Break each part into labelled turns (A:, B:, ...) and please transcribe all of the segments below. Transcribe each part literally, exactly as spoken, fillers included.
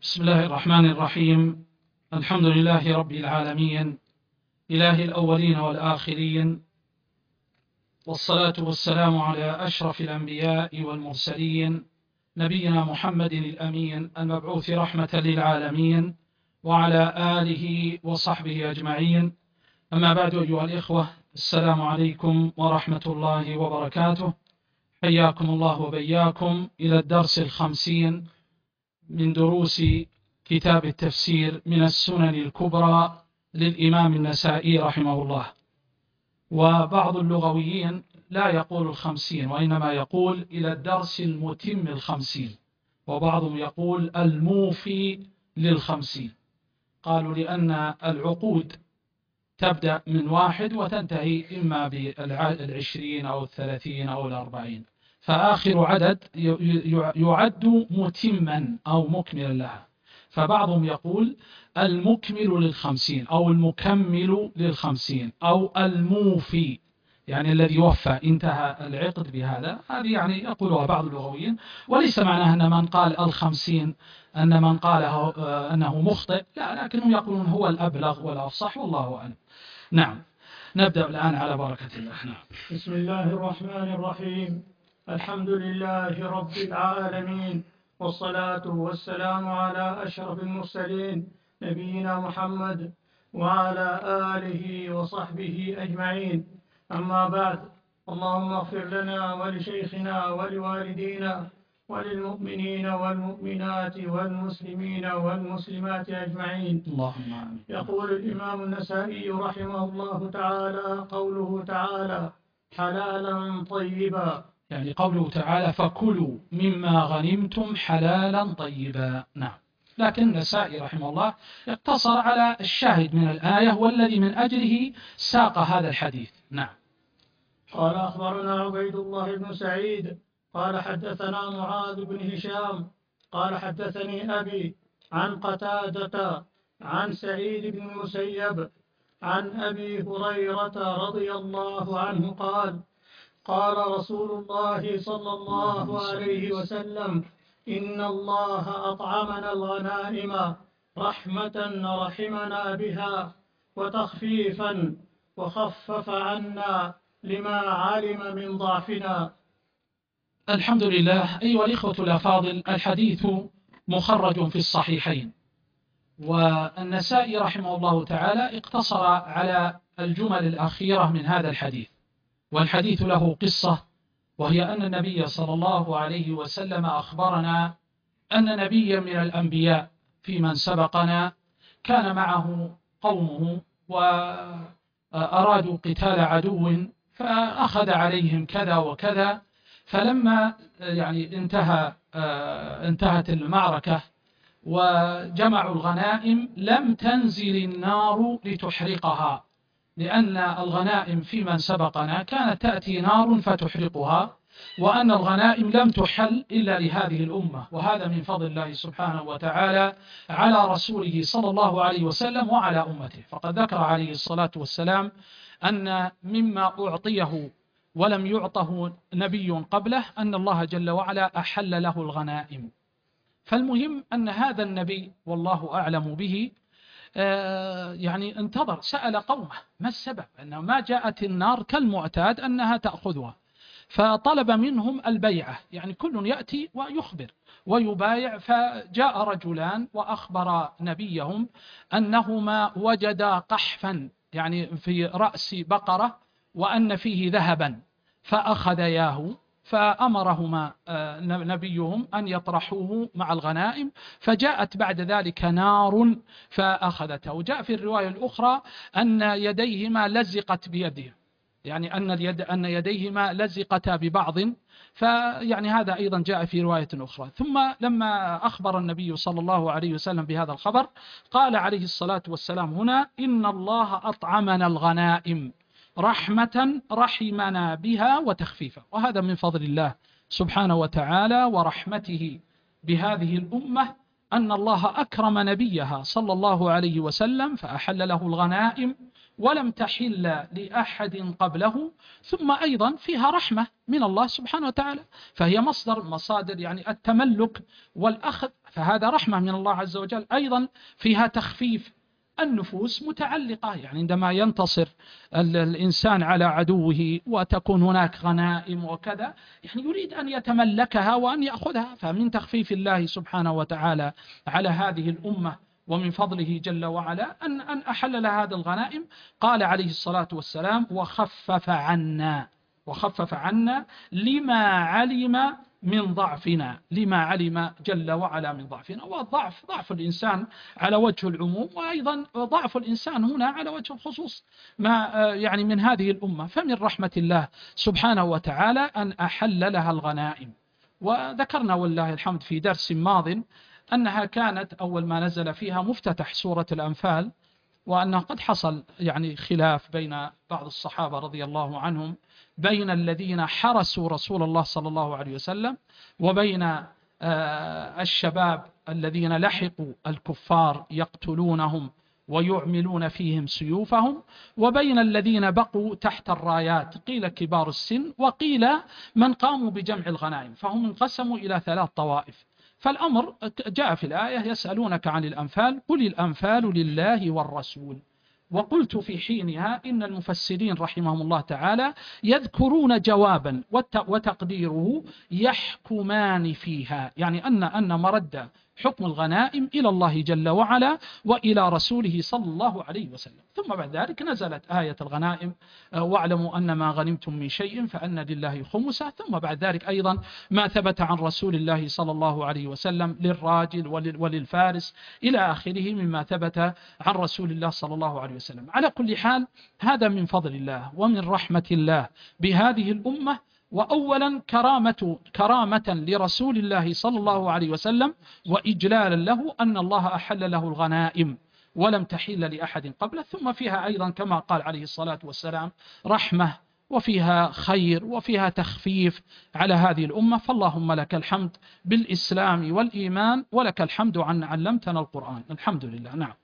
A: بسم الله الرحمن الرحيم. الحمد لله رب العالمين، إله الأولين والآخرين، والصلاة والسلام على أشرف الأنبياء والمرسلين، نبينا محمد الأمين المبعوث رحمة للعالمين، وعلى آله وصحبه أجمعين. أما بعد، أيها الإخوة، السلام عليكم ورحمة الله وبركاته. حياكم الله وبياكم إلى الدرس الخمسين من دروس كتاب التفسير من السنن الكبرى للإمام النسائي رحمه الله. وبعض اللغويين لا يقول الخمسين، وإنما يقول إلى الدرس المتم الخمسين، وبعضهم يقول الموفي للخمسين. قالوا لأن العقود تبدأ من واحد وتنتهي إما بالعشرين أو الثلاثين أو الأربعين، فآخر عدد يعد متما أو مكملا لها. فبعضهم يقول المكمل للخمسين أو المكمل للخمسين أو الموفي، يعني الذي وفى، انتهى العقد بهذا. هذه يعني يقولها بعض اللغويين، وليس معناه أن من قال الخمسين أن من قاله أنه مخطئ، لا، لكنهم يقولون هو الأبلغ والأفصح، والله أعلم. نعم، نبدأ الآن على بركة الله. نعم.
B: بسم الله الرحمن الرحيم. الحمد لله رب العالمين، والصلاة والسلام على أشرف المرسلين نبينا محمد وعلى آله وصحبه أجمعين. أما بعد، اللهم اغفر لنا ولشيخنا ولوالدينا وللمؤمنين والمؤمنات والمسلمين والمسلمات أجمعين.
A: اللهم آمين.
B: يقول الإمام النسائي رحمه الله تعالى: قوله تعالى حلالا طيبا،
A: يعني قوله تعالى فكلوا مما غنمتم حلالا طيبا. نعم، لكن النسائي رحمه الله اقتصر على الشاهد من الآية والذي من أجله ساق هذا الحديث. نعم.
B: قال أخبرنا عبيد الله بن سعيد قال حدثنا معاذ بن هشام قال حدثني أبي عن قتادة عن سعيد بن المسيب عن أبي هريرة رضي الله عنه قال: قال رسول الله صلى الله عليه وسلم: إن الله أطعمنا الغنائم رحمة رحمنا بها، وتخفيفا وخفف عنا لما علم من ضعفنا.
A: الحمد لله. أيها الإخوة الأفاضل، الحديث مخرج في الصحيحين، والنسائي رحمه الله تعالى اقتصر على الجمل الأخيرة من هذا الحديث. والحديث له قصة، وهي أن النبي صلى الله عليه وسلم أخبرنا أن نبيا من الأنبياء في من سبقنا كان معه قومه وأرادوا قتال عدو، فأخذ عليهم كذا وكذا. فلما يعني انتهى انتهت المعركة وجمعوا الغنائم لم تنزل النار لتحرقها، لأن الغنائم في من سبقنا كانت تأتي نار فتحرقها، وأن الغنائم لم تحل إلا لهذه الأمة، وهذا من فضل الله سبحانه وتعالى على رسوله صلى الله عليه وسلم وعلى أمته. فقد ذكر عليه الصلاة والسلام أن مما أعطيه ولم يعطه نبي قبله أن الله جل وعلا أحل له الغنائم. فالمهم أن هذا النبي والله أعلم به يعني انتظر، سأل قومه ما السبب، أنه ما جاءت النار كالمعتاد أنها تأخذها، فطلب منهم البيعة، يعني كل يأتي ويخبر ويبايع. فجاء رجلان وأخبر نبيهم أنهما وجدا قحفا، يعني في رأس بقرة، وأن فيه ذهبا، فأخذياه، فأمرهما نبيهم أن يطرحوه مع الغنائم، فجاءت بعد ذلك نار فأخذته. جاء في الرواية الأخرى أن يديهما لزقت بيده، يعني أن اليد أن يديهما لزقتا ببعض، فيعني هذا أيضا جاء في رواية أخرى. ثم لما أخبر النبي صلى الله عليه وسلم بهذا الخبر قال عليه الصلاة والسلام هنا: إن الله أطعمنا الغنائم رحمة رحمنا بها وتخفيفا. وهذا من فضل الله سبحانه وتعالى ورحمته بهذه الأمة، أن الله أكرم نبيها صلى الله عليه وسلم فأحل له الغنائم ولم تحل لأحد قبله. ثم أيضا فيها رحمة من الله سبحانه وتعالى، فهي مصدر مصادر يعني التملك والأخذ، فهذا رحمة من الله عز وجل. أيضا فيها تخفيف النفوس متعلقة، يعني عندما ينتصر الإنسان على عدوه وتكون هناك غنائم وكذا، يعني يريد أن يتملكها وأن يأخذها، فمن تخفيف الله سبحانه وتعالى على هذه الأمة ومن فضله جل وعلا أن أن أحل لها هذه الغنائم. قال عليه الصلاة والسلام: وخفف عنا وخفف عنا لما علم من ضعفنا، لما علم جل وعلا من ضعفنا. والضعف ضعف الإنسان على وجه العموم، وأيضا ضعف الإنسان هنا على وجه الخصوص ما يعني من هذه الأمة. فمن رحمة الله سبحانه وتعالى أن أحل لها الغنائم. وذكرنا والله الحمد في درس ماض أنها كانت أول ما نزل فيها مفتتح سورة الأنفال، وأنه قد حصل يعني خلاف بين بعض الصحابة رضي الله عنهم بين الذين حرسوا رسول الله صلى الله عليه وسلم، وبين الشباب الذين لحقوا الكفار يقتلونهم ويعملون فيهم سيوفهم، وبين الذين بقوا تحت الرايات، قيل كبار السن وقيل من قاموا بجمع الغنائم، فهم انقسموا إلى ثلاث طوائف. فالأمر جاء في الآية: يسألونك عن الأنفال قل الأنفال لله والرسول. وقلت في حينها إن المفسرين رحمهم الله تعالى يذكرون جوابا وتقديره يحكمان فيها، يعني أن أن مرد حكم الغنائم إلى الله جل وعلا وإلى رسوله صلى الله عليه وسلم. ثم بعد ذلك نزلت آية الغنائم: واعلموا أن ما غنمتم من شيء فأن لله خمسه. ثم بعد ذلك أيضا ما ثبت عن رسول الله صلى الله عليه وسلم للراجل وللفارس إلى آخره مما ثبت عن رسول الله صلى الله عليه وسلم. على كل حال هذا من فضل الله ومن رحمة الله بهذه الأمة. وأولا كرامة كرامة لرسول الله صلى الله عليه وسلم وإجلالا له أن الله أحل له الغنائم ولم تحل لأحد قبله. ثم فيها أيضا كما قال عليه الصلاة والسلام رحمة، وفيها خير، وفيها تخفيف على هذه الأمة. فاللهم لك الحمد بالإسلام والإيمان، ولك الحمد عن علمتنا القرآن. الحمد لله. نعم.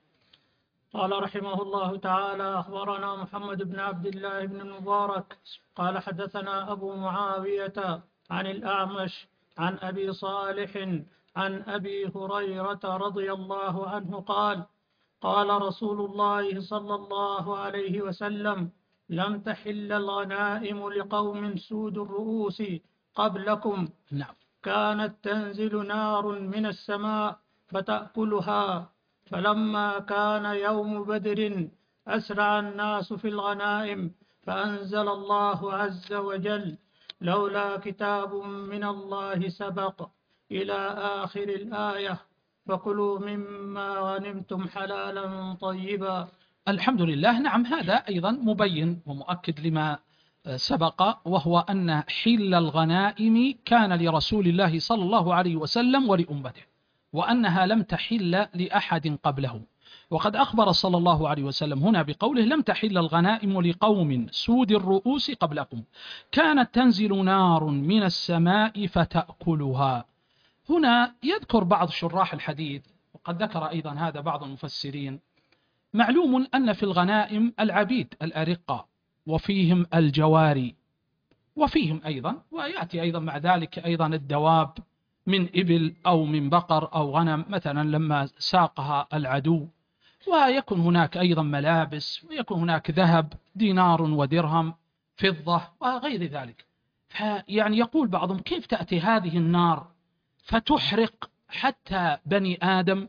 B: قال رحمه الله تعالى: أخبرنا محمد بن عبد الله بن المبارك قال حدثنا أبو معاوية عن الأعمش عن أبي صالح عن أبي هريرة رضي الله عنه قال: قال رسول الله صلى الله عليه وسلم: لم تحل الغنائم لقوم سود الرؤوس قبلكم.
A: نعم.
B: كانت تنزل نار من السماء فتأكلها، فلما كان يوم بدر أسرع الناس في الغنائم، فأنزل الله عز وجل: لولا كتاب من الله سبق إلى آخر الآية، فكلوا مما غنمتم حلالا طيبا.
A: الحمد لله. نعم، هذا أيضا مبين ومؤكد لما سبق، وهو أن حل الغنائم كان لرسول الله صلى الله عليه وسلم ولأمته، وأنها لم تحل لأحد قبله. وقد أخبر صلى الله عليه وسلم هنا بقوله: لم تحل الغنائم لقوم سود الرؤوس قبلكم، كانت تنزل نار من السماء فتأكلها. هنا يذكر بعض شراح الحديث، وقد ذكر أيضا هذا بعض المفسرين: معلوم أن في الغنائم العبيد الأرقة، وفيهم الجواري، وفيهم أيضا ويأتي أيضا مع ذلك أيضا الدواب من إبل أو من بقر أو غنم مثلا لما ساقها العدو، ويكون هناك أيضا ملابس، ويكون هناك ذهب دينار ودرهم، فضة وغير ذلك. فيعني يقول بعضهم: كيف تأتي هذه النار فتحرق حتى بني آدم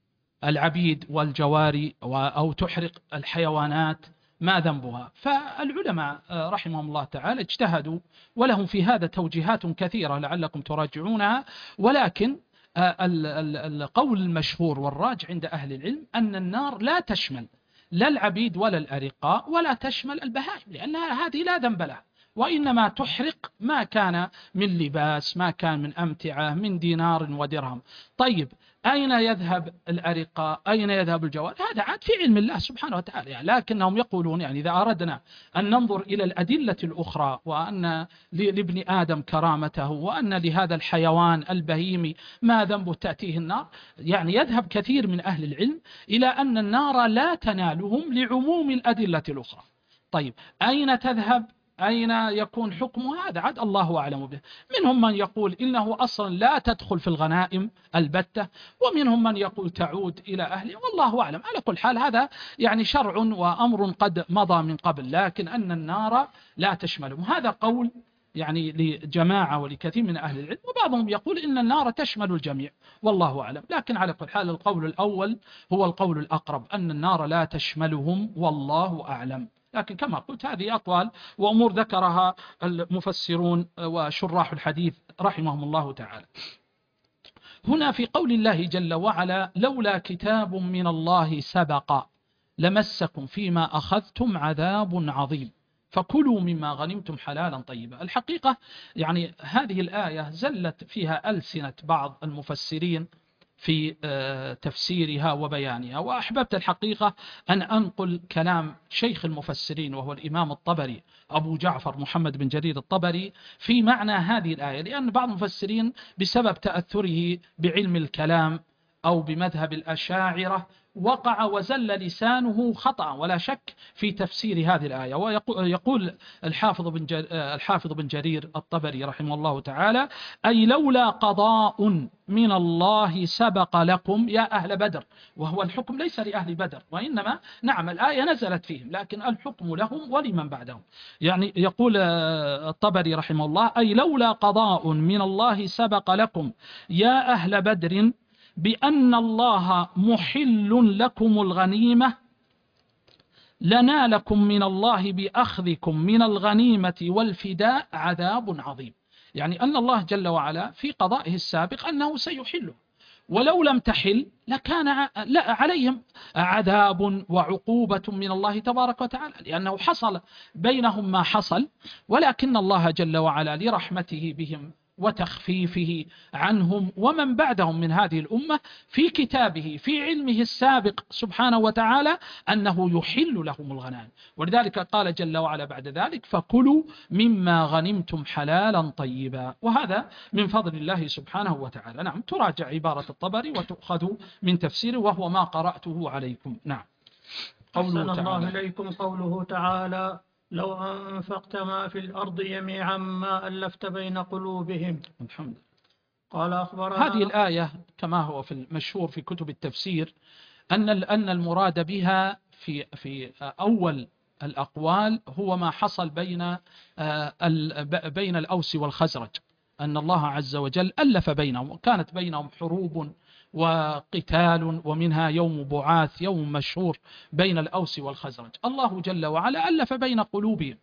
A: العبيد والجواري، أو تحرق الحيوانات؟ ما ذنبها؟ فالعلماء رحمهم الله تعالى اجتهدوا، ولهم في هذا توجيهات كثيرة لعلكم تراجعونها، ولكن القول المشهور والراجع عند أهل العلم أن النار لا تشمل لا العبيد ولا الأرقاء، ولا تشمل البهائم، لأن هذه لا ذنب لها، وإنما تحرق ما كان من لباس، ما كان من أمتعة، من دينار ودرهم. طيب أين يذهب الأرقة؟ أين يذهب الجوار؟ هذا عاد في علم الله سبحانه وتعالى يعني. لكنهم يقولون يعني إذا أردنا أن ننظر إلى الأدلة الأخرى، وأن لابن آدم كرامته، وأن لهذا الحيوان البهيمي ما ذنبه تأتيه النار، يعني يذهب كثير من أهل العلم إلى أن النار لا تنالهم لعموم الأدلة الأخرى. طيب أين تذهب؟ أين يكون حكمها؟ هذا عاد الله أعلم به. منهم من يقول إنه أصلا لا تدخل في الغنائم البتة، ومنهم من يقول تعود إلى أهله، والله أعلم. على كل حال هذا يعني شرع وأمر قد مضى من قبل، لكن أن النار لا تشملهم هذا قول يعني لجماعة ولكثير من أهل العلم، وبعضهم يقول إن النار تشمل الجميع، والله أعلم. لكن على كل حال القول الأول هو القول الأقرب، أن النار لا تشملهم، والله أعلم. لكن كما قلت هذه أطوال وأمور ذكرها المفسرون وشراح الحديث رحمهم الله تعالى. هنا في قول الله جل وعلا: لولا كتاب من الله سبق لمسكم فيما أخذتم عذاب عظيم فكلوا مما غنمتم حلالا طيبا. الحقيقة يعني هذه الآية زلت فيها ألسنة بعض المفسرين في تفسيرها وبيانها، وأحببت الحقيقة أن أنقل كلام شيخ المفسرين وهو الإمام الطبري أبو جعفر محمد بن جرير الطبري في معنى هذه الآية، لأن بعض المفسرين بسبب تأثره بعلم الكلام أو بمذهب الأشاعرة وقع وزل لسانه خطأ ولا شك في تفسير هذه الآية. ويقول الحافظ بن الحافظ بن جرير الطبري رحمه الله تعالى: أي لولا قضاء من الله سبق لكم يا أهل بدر. وهو الحكم ليس لأهل بدر، وإنما نعم الآية نزلت فيهم، لكن الحكم لهم ولمن بعدهم. يعني يقول الطبري رحمه الله: أي لولا قضاء من الله سبق لكم يا أهل بدر بأن الله محل لكم الغنيمة لنالكم من الله بأخذكم من الغنيمة والفداء عذاب عظيم. يعني أن الله جل وعلا في قضائه السابق أنه سيحله، ولو لم تحل لكان عليهم عذاب وعقوبة من الله تبارك وتعالى، لأنه حصل بينهم ما حصل، ولكن الله جل وعلا لرحمته بهم وتخفيفه عنهم ومن بعدهم من هذه الأمة في كتابه في علمه السابق سبحانه وتعالى أنه يحل لهم الغنائم. ولذلك قال جل وعلا بعد ذلك: فكلوا مما غنمتم حلالا طيبا. وهذا من فضل الله سبحانه وتعالى. نعم، تراجع عبارة الطبري وتؤخذ من تفسيره، وهو ما قرأته عليكم. نعم.
B: أحسن الله إليكم. قوله تعالى: لو أنفقت ما في الأرض جميعا ما ألفت بين قلوبهم.
A: الحمد لله.
B: قال أخبرنا.
A: هذه الآية كما هو في المشهور في كتب التفسير أن أن المراد بها في في أول الأقوال هو ما حصل بين بين الأوس والخزرج، أن الله عز وجل ألف بينهم، وكانت بينهم حروب وقتال، ومنها يوم بعاث، يوم مشهور بين الأوس والخزرج. الله جل وعلا ألف بين قلوبهم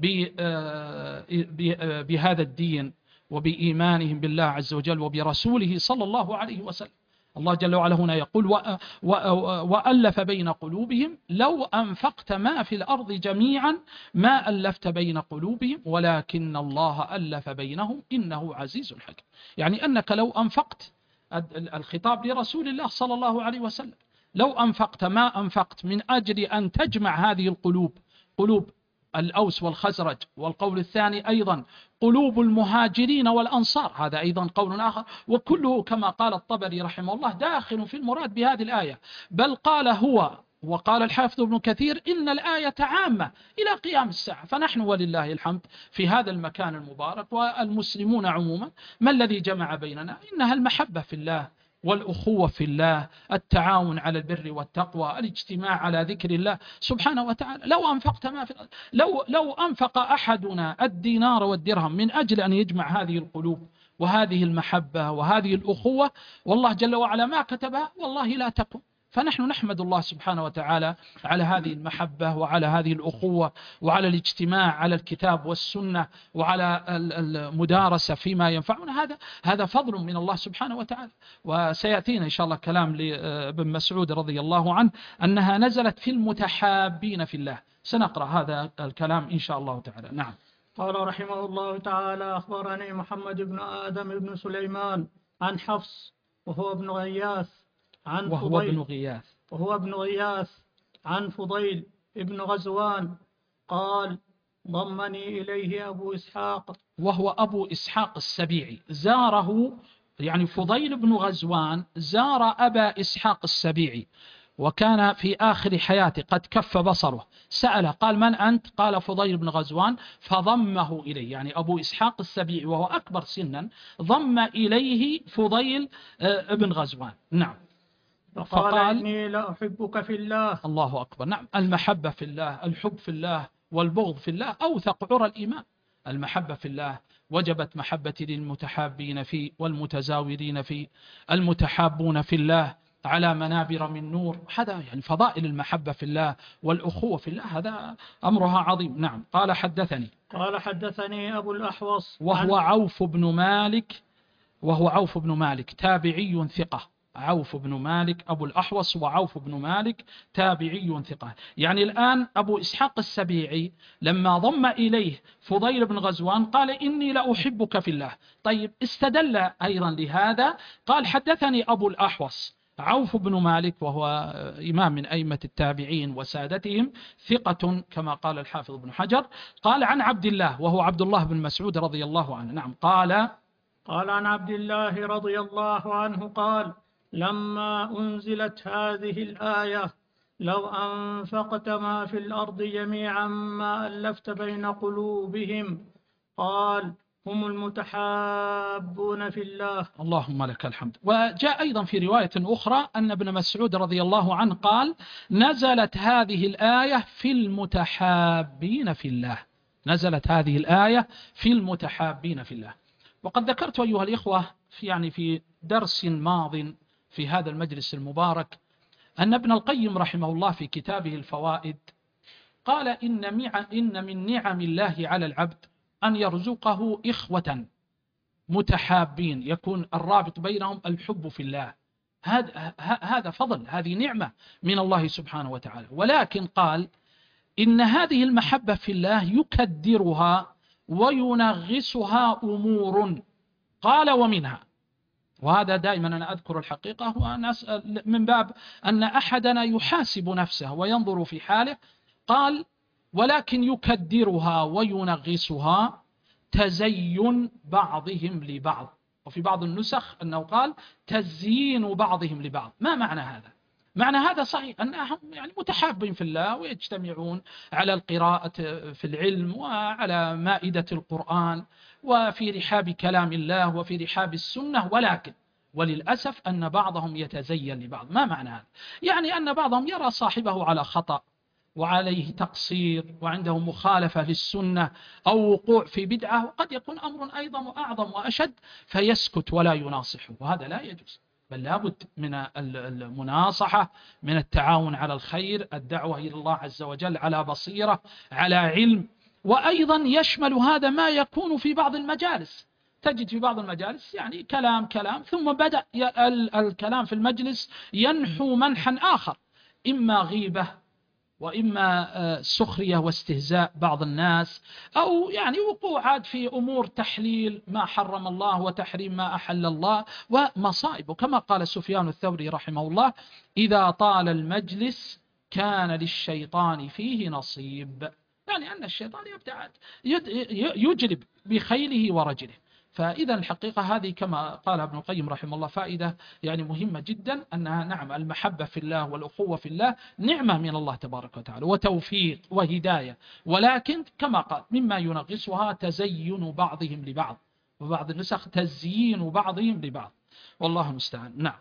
A: بهذا الدين وبإيمانهم بالله عز وجل وبرسوله صلى الله عليه وسلم. الله جل وعلا هنا يقول: وألف بين قلوبهم لو أنفقت ما في الأرض جميعا ما ألفت بين قلوبهم ولكن الله ألف بينهم إنه عزيز حكيم. يعني أنك لو أنفقت، الخطاب لرسول الله صلى الله عليه وسلم، لو أنفقت ما أنفقت من أجل أن تجمع هذه القلوب، قلوب الأوس والخزرج، والقول الثاني أيضا قلوب المهاجرين والأنصار، هذا أيضا قول آخر، وكله كما قال الطبري رحمه الله داخل في المراد بهذه الآية. بل قال هو وقال الحافظ ابن كثير إن الآية عامة إلى قيام الساعة. فنحن ولله الحمد في هذا المكان المبارك، والمسلمون عموما ما الذي جمع بيننا؟ إنها المحبة في الله والأخوة في الله، التعاون على البر والتقوى، الاجتماع على ذكر الله سبحانه وتعالى. لو أنفقت ما في لو لو أنفق أحدنا الدينار والدرهم من أجل أن يجمع هذه القلوب وهذه المحبة وهذه الأخوة، والله جل وعلا ما كتبها، والله لا تكن. فنحن نحمد الله سبحانه وتعالى على هذه المحبة وعلى هذه الأخوة وعلى الاجتماع على الكتاب والسنة وعلى المدارسة فيما ينفعنا. هذا هذا فضل من الله سبحانه وتعالى. وسيأتينا إن شاء الله كلام لابن مسعود رضي الله عنه أنها نزلت في المتحابين في الله. سنقرأ هذا الكلام إن شاء الله تعالى. نعم.
B: قال رحمه الله تعالى: أخبرني محمد بن آدم بن سليمان عن حفص وهو ابن غياث عن
A: وهو ابن
B: فضيل
A: غياث
B: وهو ابن غياث عن فضيل ابن غزوان قال: ضمني إليه أبو إسحاق.
A: وهو أبو إسحاق السبيعي، زاره يعني فضيل بن غزوان زار أبا إسحاق السبيعي، وكان في آخر حياته قد كف بصره، سأله قال: من أنت؟ قال: فضيل بن غزوان، فضمه إليه. يعني أبو إسحاق السبيعي وهو أكبر سنا ضم إليه فضيل بن غزوان. نعم.
B: فقال,
A: فقال:
B: إني لأحبك في الله.
A: الله أكبر. نعم، المحبة في الله، الحب في الله والبغض في الله أوثق عرى الإيمان. المحبة في الله وجبت محبتي للمتحابين فيه والمتزاورين فيه، المتحابون في الله على منابر من نور. هذا يعني فضائل المحبة في الله والأخوة في الله، هذا أمرها عظيم. نعم. قال: حدثني
B: قال حدثني أبو الأحوص
A: وهو عوف بن مالك وهو عوف بن مالك تابعي ثقة. عوف بن مالك أبو الأحوص وعوف بن مالك تابعي ثقة. يعني الآن أبو إسحاق السبيعي لما ضم إليه فضيل بن غزوان قال: إني لأحبك في الله. طيب، استدل أيضا لهذا قال: حدثني أبو الأحوص عوف بن مالك، وهو إمام من أئمة التابعين وسادتهم، ثقة كما قال الحافظ بن حجر. قال: عن عبد الله وهو عبد الله بن مسعود رضي الله عنه. نعم. قال
B: قال عن عبد الله رضي الله عنه قال: لما أنزلت هذه الآية: لو أنفقت ما في الأرض جميعا ما ألفت بين قلوبهم، قال: هم المتحابون في الله.
A: اللهم لك الحمد. وجاء أيضا في رواية أخرى أن ابن مسعود رضي الله عنه قال: نزلت هذه الآية في المتحابين في الله. نزلت هذه الآية في المتحابين في الله. وقد ذكرت أيها الإخوة في يعني في درس ماض في هذا المجلس المبارك أن ابن القيم رحمه الله في كتابه الفوائد قال: إن, إن من نعم الله على العبد أن يرزقه إخوة متحابين، يكون الرابط بينهم الحب في الله. هذا هذا فضل، هذه نعمة من الله سبحانه وتعالى. ولكن قال: إن هذه المحبة في الله يكدرها وينغصها أمور. قال: ومنها، وهذا دائما أنا أذكر الحقيقة ونسأل من باب أن أحدنا يحاسب نفسه وينظر في حاله. قال: ولكن يكدرها وينغصها تزين بعضهم لبعض. وفي بعض النسخ أنه قال: تزيين بعضهم لبعض. ما معنى هذا؟ معنى هذا صحيح أنهم يعني متحابين في الله ويجتمعون على القراءة في العلم وعلى مائدة القرآن وفي رحاب كلام الله وفي رحاب السنة، ولكن وللأسف أن بعضهم يتزين لبعض. ما معنى هذا؟ يعني أن بعضهم يرى صاحبه على خطأ وعليه تقصير وعنده مخالفة للسنة أو وقوع في بدعة، وقد يكون أمر أيضا وأعظم وأشد فيسكت ولا يناصحه، وهذا لا يجوز. بل لابد من المناصحة، من التعاون على الخير، الدعوة إلى الله عز وجل على بصيرة، على علم. وأيضا يشمل هذا ما يكون في بعض المجالس. تجد في بعض المجالس يعني كلام كلام ثم بدأ الكلام في المجلس ينحو منحا آخر، إما غيبة وإما سخرية واستهزاء بعض الناس، أو يعني وقوعات في أمور تحليل ما حرم الله وتحريم ما أحل الله ومصائب. كما قال سفيان الثوري رحمه الله: إذا طال المجلس كان للشيطان فيه نصيب. يعني أن الشيطان يبتعد يجلب بخيله ورجله. فإذا الحقيقة هذه كما قال ابن القيم رحمه الله فائدة يعني مهمة جدا، أنها نعم المحبة في الله والأخوة في الله نعمة من الله تبارك وتعالى وتوفيق وهداية، ولكن كما قال مما ينغصها تزين بعضهم لبعض، وبعض النسخ تزيين بعضهم لبعض، والله المستعان. نعم.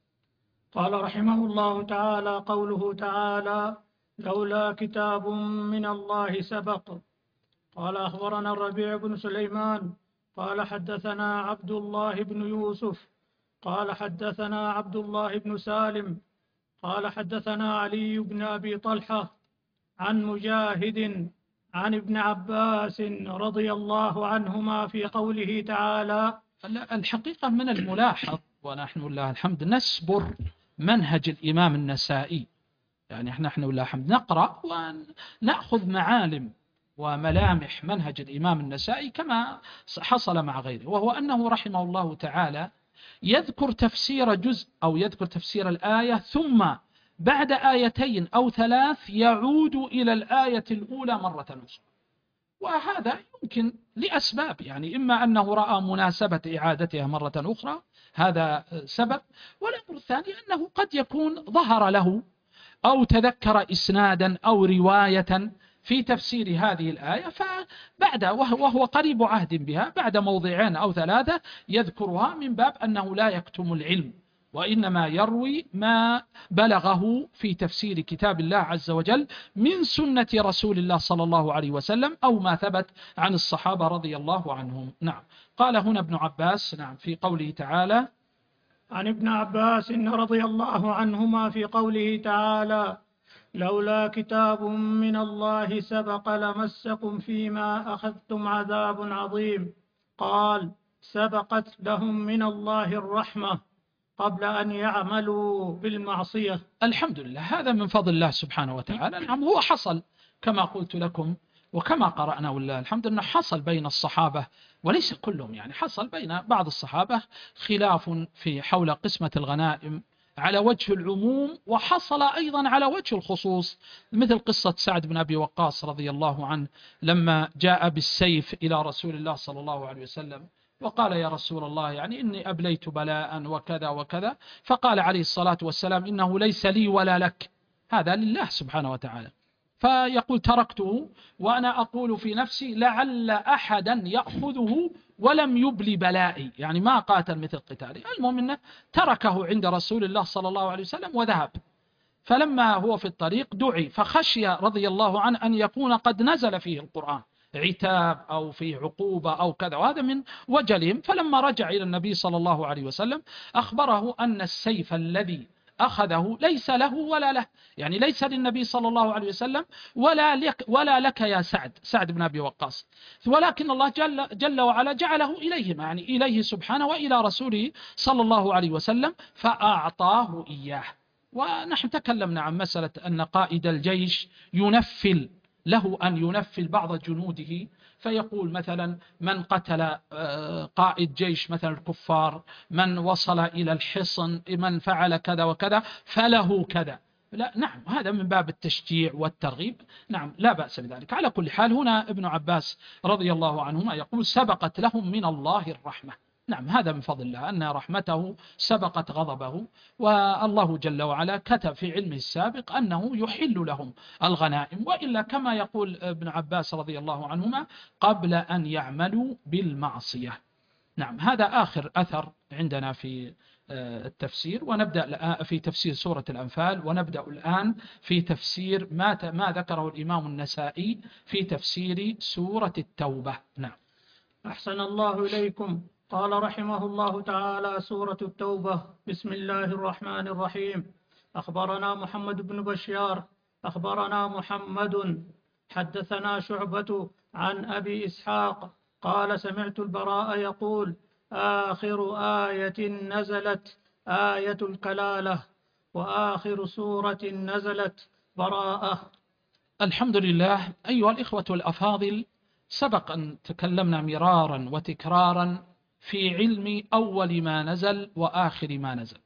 B: قال رحمه الله تعالى: قوله تعالى: لولا كتاب من الله سبق. قال: أخبرنا الربيع بن سليمان قال: حدثنا عبد الله بن يوسف قال: حدثنا عبد الله بن سالم قال: حدثنا علي بن أبي طلحة عن مجاهد عن ابن عباس رضي الله عنهما في قوله تعالى.
A: الحقيقة من الملاحظ، ونحن لله الحمد نسبر منهج الإمام النسائي، يعني نحن لله الحمد نقرأ ونأخذ معالم وملامح منهج الإمام النسائي كما حصل مع غيره، وهو أنه رحمه الله تعالى يذكر تفسير جزء أو يذكر تفسير الآية، ثم بعد آيتين أو ثلاث يعود إلى الآية الأولى مرة أخرى. وهذا يمكن لأسباب، يعني إما أنه رأى مناسبة إعادتها مرة أخرى، هذا سبب، والأمر الثاني أنه قد يكون ظهر له أو تذكر إسنادا أو رواية في تفسير هذه الآية، فبعد وهو قريب عهد بها بعد موضعين أو ثلاثة يذكرها من باب أنه لا يكتم العلم، وإنما يروي ما بلغه في تفسير كتاب الله عز وجل من سنة رسول الله صلى الله عليه وسلم أو ما ثبت عن الصحابة رضي الله عنهم. نعم. قال هنا ابن عباس نعم في قوله تعالى:
B: عن ابن عباس رضي الله عنهما في قوله تعالى: لولا كتاب من الله سبق لمسكم فيما أخذتم عذاب عظيم، قال: سبقت لهم من الله الرحمة قبل أن يعملوا بالمعصية.
A: الحمد لله، هذا من فضل الله سبحانه وتعالى. نعم، هو حصل كما قلت لكم وكما قرأنا والله الحمد أنه حصل بين الصحابة، وليس كلهم، يعني حصل بين بعض الصحابة خلاف في حول قسمة الغنائم على وجه العموم، وحصل أيضا على وجه الخصوص، مثل قصة سعد بن أبي وقاص رضي الله عنه لما جاء بالسيف إلى رسول الله صلى الله عليه وسلم وقال: يا رسول الله، يعني إني أبليت بلاء وكذا وكذا، فقال عليه الصلاة والسلام: إنه ليس لي ولا لك، هذا لله سبحانه وتعالى. فيقول: تركته وأنا أقول في نفسي لعل أحدا يأخذه ولم يبلي بلائي، يعني ما قاتل مثل قتالي. المهم أنه تركه عند رسول الله صلى الله عليه وسلم وذهب. فلما هو في الطريق دعي، فخشي رضي الله عنه أن يكون قد نزل فيه القرآن عتاب أو فيه عقوبة أو كذا، وهذا من وجلهم. فلما رجع إلى النبي صلى الله عليه وسلم أخبره أن السيف الذي أخذه ليس له ولا له، يعني ليس للنبي صلى الله عليه وسلم ولا لك, ولا لك يا سعد سعد بن أبي وقاص، ولكن الله جل, جل وعلا جعله إليهما، يعني إليه سبحانه وإلى رسوله صلى الله عليه وسلم، فأعطاه إياه. ونحن تكلمنا عن مسألة أن قائد الجيش ينفل له أن ينفل بعض جنوده، فيقول مثلا: من قتل قائد جيش مثلا الكفار، من وصل إلى الحصن، من فعل كذا وكذا فله كذا. لا، نعم، هذا من باب التشجيع والترغيب، نعم، لا بأس بذلك. على كل حال، هنا ابن عباس رضي الله عنهما يقول: سبقت لهم من الله الرحمة. نعم، هذا من فضل الله أن رحمته سبقت غضبه، والله جل وعلا كتب في علمه السابق أنه يحل لهم الغنائم، وإلا كما يقول ابن عباس رضي الله عنهما: قبل أن يعملوا بالمعصية. نعم، هذا آخر أثر عندنا في التفسير، ونبدأ في تفسير سورة الأنفال، ونبدأ الآن في تفسير ما ما ذكره الإمام النسائي في تفسير سورة التوبة. نعم.
B: أحسن الله إليكم. قال رحمه الله تعالى: سورة التوبة. بسم الله الرحمن الرحيم. أخبرنا محمد بن بشار أخبرنا محمد حدثنا شعبة عن أبي إسحاق قال: سمعت البراء يقول: آخر آية نزلت آية الكلالة، وآخر سورة نزلت براءة.
A: الحمد لله. أيها الإخوة الأفاضل، سبق أن تكلمنا مرارا وتكرارا في علم أول ما نزل وآخر ما نزل،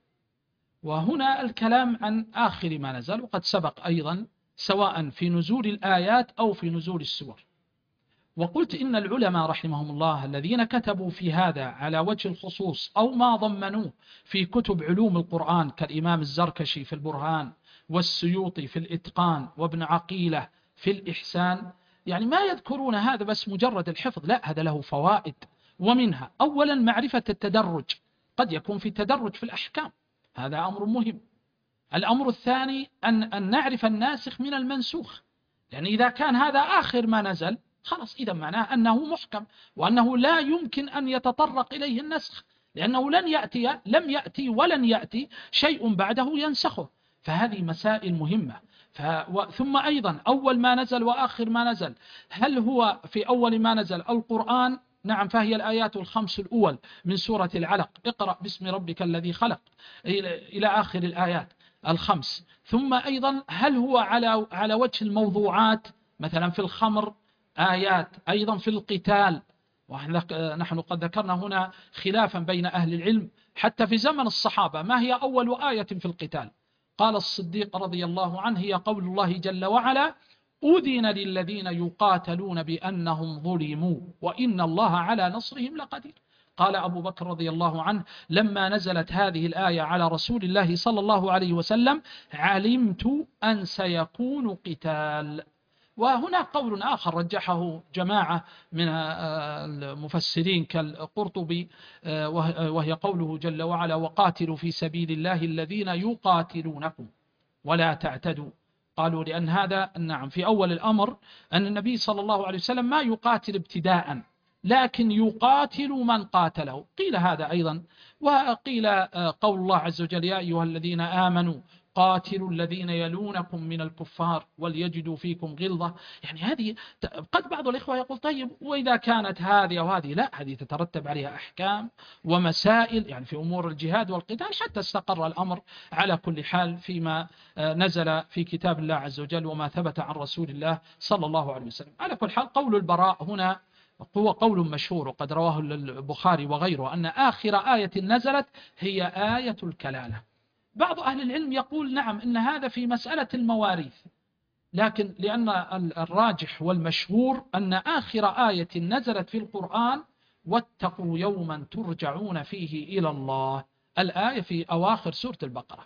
A: وهنا الكلام عن آخر ما نزل، وقد سبق أيضا سواء في نزول الآيات أو في نزول السور. وقلت إن العلماء رحمهم الله الذين كتبوا في هذا على وجه الخصوص أو ما ضمنوه في كتب علوم القرآن كالإمام الزركشي في البرهان، والسيوطي في الإتقان، وابن عقيلة في الإحسان، يعني ما يذكرون هذا بس مجرد الحفظ، لا، هذا له فوائد. ومنها أولا معرفة التدرج، قد يكون في تدرج في الأحكام، هذا أمر مهم. الأمر الثاني أن, أن نعرف الناسخ من المنسوخ، يعني إذا كان هذا آخر ما نزل خلاص، إذا معناه أنه محكم، وأنه لا يمكن أن يتطرق إليه النسخ، لأنه لن يأتي لم يأتي ولن يأتي شيء بعده ينسخه. فهذه مسائل مهمة. ف... ثم أيضا أول ما نزل وآخر ما نزل، هل هو في أول ما نزل القرآن؟ نعم، فهي الآيات الخمس الأول من سورة العلق: اقرأ باسم ربك الذي خلق، إلى آخر الآيات الخمس. ثم أيضا هل هو على على وجه الموضوعات، مثلا في الخمر آيات أيضا في القتال، ونحن قد ذكرنا هنا خلافا بين أهل العلم حتى في زمن الصحابة ما هي أول آية في القتال. قال الصديق رضي الله عنه هي قول الله جل وعلا أذن للذين يقاتلون بأنهم ظلموا وإن الله على نصرهم لقدير. قال أبو بكر رضي الله عنه لما نزلت هذه الآية على رسول الله صلى الله عليه وسلم علمت أن سيكون قتال. وهنا قول آخر رجحه جماعة من المفسرين كالقرطبي وهي قوله جل وعلا وقاتلوا في سبيل الله الذين يقاتلونكم ولا تعتدوا. قالوا لأن هذا نعم في أول الأمر أن النبي صلى الله عليه وسلم ما يقاتل ابتداء لكن يقاتل من قاتله. قيل هذا أيضا، وقيل قول الله عز وجل يا أيها الذين آمنوا قاتلوا الذين يلونكم من الكفار وليجدوا فيكم غلظة. يعني هذه قد بعض الإخوة يقول طيب وإذا كانت هذه أو هذه، لا، هذه تترتب عليها أحكام ومسائل يعني في أمور الجهاد والقتال حتى استقر الأمر على كل حال فيما نزل في كتاب الله عز وجل وما ثبت عن رسول الله صلى الله عليه وسلم. على كل حال قول البراء هنا هو قول مشهور وقد رواه البخاري وغيره أن آخر آية نزلت هي آية الكلالة. بعض أهل العلم يقول نعم إن هذا في مسألة المواريث، لكن لأن الراجح والمشهور أن آخر آية نزلت في القرآن واتقوا يوما ترجعون فيه إلى الله، الآية في أواخر سورة البقرة.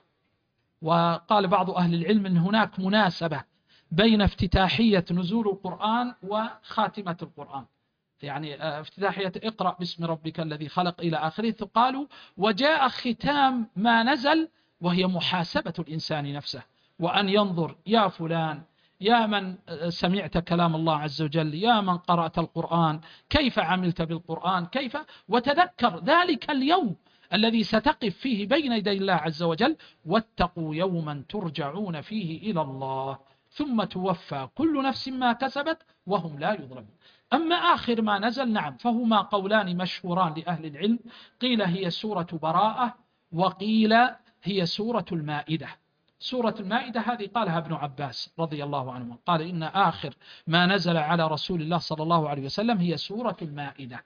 A: وقال بعض أهل العلم أن هناك مناسبة بين افتتاحية نزول القرآن وخاتمة القرآن، يعني افتتاحية اقرأ باسم ربك الذي خلق إلى آخره، قالوا وجاء ختام ما نزل وهي محاسبة الإنسان نفسه وأن ينظر يا فلان يا من سمعت كلام الله عز وجل يا من قرأت القرآن كيف عملت بالقرآن كيف، وتذكر ذلك اليوم الذي ستقف فيه بين يدي الله عز وجل واتقوا يوما ترجعون فيه إلى الله ثم توفى كل نفس ما كسبت وهم لا يظلمون. أما آخر ما نزل نعم فهما قولان مشهوران لأهل العلم، قيل هي سورة براءة وقيل هي سورة المائدة. سورة المائدة هذه قالها ابن عباس رضي الله عنه، قال إن آخر ما نزل على رسول الله صلى الله عليه وسلم هي سورة المائدة.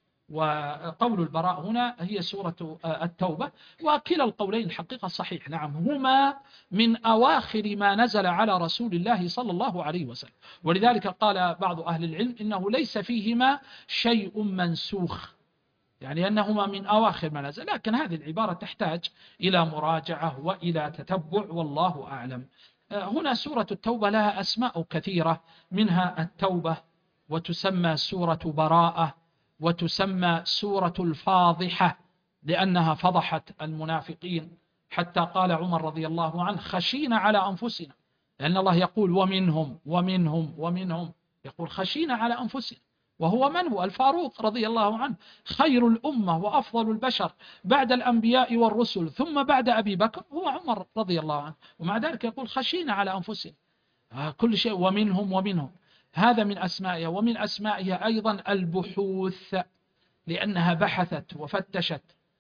A: وقول البراء هنا هي سورة التوبة، وكلا القولين حقيقة صحيح، نعم هما من أواخر ما نزل على رسول الله صلى الله عليه وسلم. ولذلك قال بعض أهل العلم إنه ليس فيهما شيء منسوخ، يعني أنهما من أواخر ما نزل، لكن هذه العبارة تحتاج إلى مراجعة وإلى تتبع والله أعلم. هنا سورة التوبة لها أسماء كثيرة، منها التوبة وتسمى سورة براءة وتسمى سورة الفاضحة لأنها فضحت المنافقين، حتى قال عمر رضي الله عنه خشينا على أنفسنا، لأن الله يقول ومنهم ومنهم ومنهم، يقول خشينا على أنفسنا، وهو من هو؟ الفاروق رضي الله عنه خير الأمة وأفضل البشر بعد الأنبياء والرسل ثم بعد أبي بكر هو عمر رضي الله عنه، ومع ذلك يقول خشينا على أنفسنا كل شيء ومنهم ومنهم. هذا من أسمائها. ومن أسمائها أيضا البحوث لأنها بحثت وفتشت،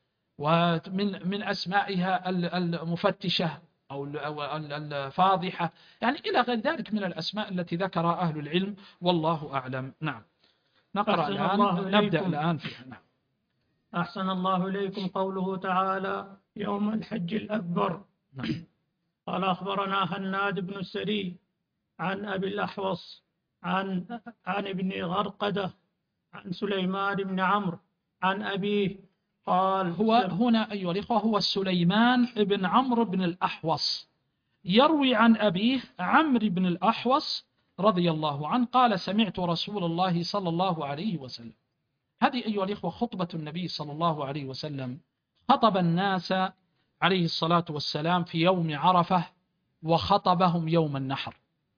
A: ومن من أسمائها المفتشة أو الفاضحة، يعني إلى غير ذلك من الأسماء التي ذكر أهل العلم والله أعلم. نعم نقرأ الآن، نبدأ الآن فيها. نعم.
B: أحسن الله إليكم. قوله تعالى يوم الحج الأكبر.
A: نعم.
B: قال أخبرنا هناد بن السري عن أبي الأحوص عن عن ابن غرقدة عن سليمان بن عمرو عن أبيه قال.
A: هو هنا أيها الإخوة هو سليمان بن عمرو بن الأحوص يروي عن أبيه عمرو بن الأحوص رضي الله عنه قال سمعت رسول الله صلى الله عليه وسلم. هذه أيها الإخوة خطبة النبي صلى الله عليه وسلم، خطب الناس عليه الصلاة والسلام في يوم عرفة وخطبهم يوم النحر.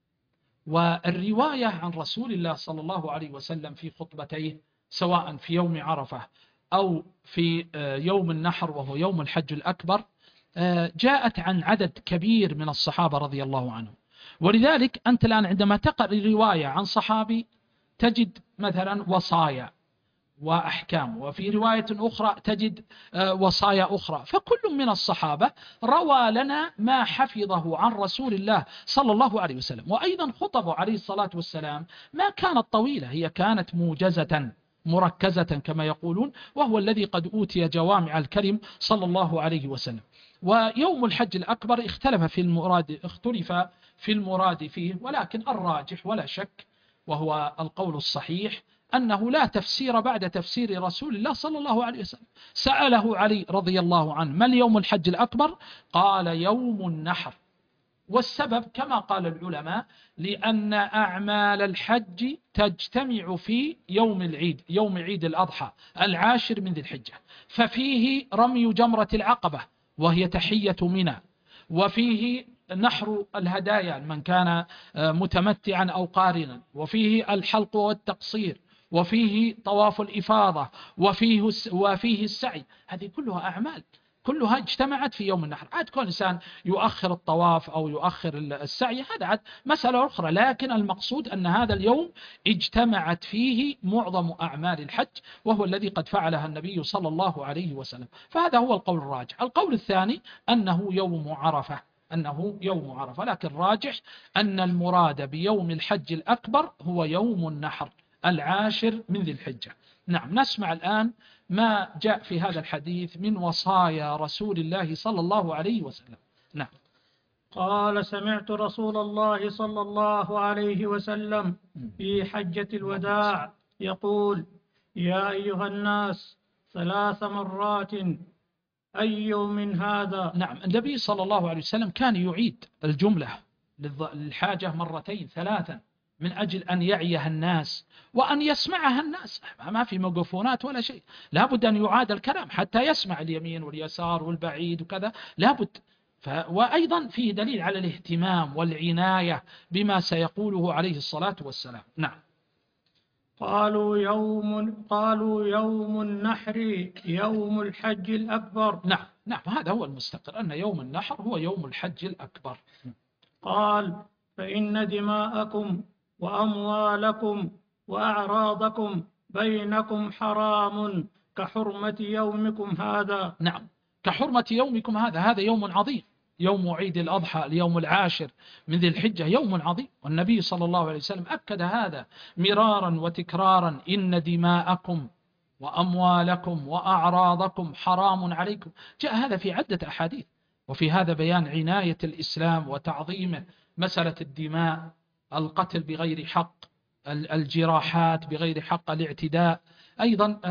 A: والرواية عن رسول الله صلى الله عليه وسلم في خطبتيه سواء في يوم عرفة أو في يوم النحر وهو يوم الحج الأكبر جاءت عن عدد كبير من الصحابة رضي الله عنهم. ولذلك أنت الآن عندما تقرأ رواية عن صحابي تجد مثلا وصايا وأحكام، وفي رواية أخرى تجد وصايا أخرى. فكل من الصحابة روى لنا ما حفظه عن رسول الله صلى الله عليه وسلم. وأيضا خطبه عليه الصلاة والسلام ما كانت طويلة، هي كانت موجزة مركزة كما يقولون، وهو الذي قد أوتي جوامع الكلم صلى الله عليه وسلم. ويوم الحج الأكبر اختلف في المراد اختلف في المراد فيه، ولكن الراجح ولا شك وهو القول الصحيح أنه لا تفسير بعد تفسير رسول الله صلى الله عليه وسلم. سأله علي رضي الله عنه: ما اليوم الحج الأكبر؟ قال: يوم النحر. والسبب كما قال العلماء لأن أعمال الحج تجتمع في يوم العيد، يوم عيد الأضحى العاشر من ذي الحجة، ففيه رمي جمرة العقبة وهي تحية منى، وفيه نحر الهدايا من كان متمتعا أو قارنا، وفيه الحلق والتقصير، وفيه طواف الإفاضة، وفيه وفيه السعي. هذه كلها أعمال كلها اجتمعت في يوم النحر. عاد كل إنسان يؤخر الطواف أو يؤخر السعي هذا عاد مسألة أخرى، لكن المقصود أن هذا اليوم اجتمعت فيه معظم أعمال الحج، وهو الذي قد فعلها النبي صلى الله عليه وسلم. فهذا هو القول الراجح. القول الثاني أنه يوم عرفة، أنه يوم عرفة، لكن راجح أن المراد بيوم الحج الأكبر هو يوم النحر العاشر من ذي الحجة. نعم، نسمع الآن ما جاء في هذا الحديث من وصايا رسول الله صلى الله عليه وسلم. نعم.
B: قال: سمعت رسول الله صلى الله عليه وسلم في حجة الوداع يقول: يا أيها الناس ثلاث مرات أي يوم هذا؟
A: نعم، النبي صلى الله عليه وسلم كان يعيد الجملة للحاجة مرتين ثلاثا من أجل أن يعيها الناس وأن يسمعها الناس. ما في ميكروفونات ولا شيء، لابد أن يعاد الكلام حتى يسمع اليمين واليسار والبعيد وكذا، لابد. ف... وأيضا فيه دليل على الاهتمام والعناية بما سيقوله عليه الصلاة والسلام. نعم.
B: قالوا يوم قالوا يوم النحر يوم الحج الأكبر.
A: نعم نعم، هذا هو المستقر، أن يوم النحر هو يوم الحج الأكبر.
B: قال: فإن دماءكم وأموالكم وأعراضكم بينكم حرام كحرمة يومكم هذا.
A: نعم، كحرمة يومكم هذا. هذا يوم عظيم، يوم عيد الأضحى، اليوم العاشر من ذي الحجة، يوم عظيم. والنبي صلى الله عليه وسلم أكد هذا مرارا وتكرارا: إن دماءكم وأموالكم وأعراضكم حرام عليكم. جاء هذا في عدة أحاديث، وفي هذا بيان عناية الإسلام وتعظيمه. مسألة الدماء، القتل بغير حق، الجراحات بغير حق، الاعتداء. أيضا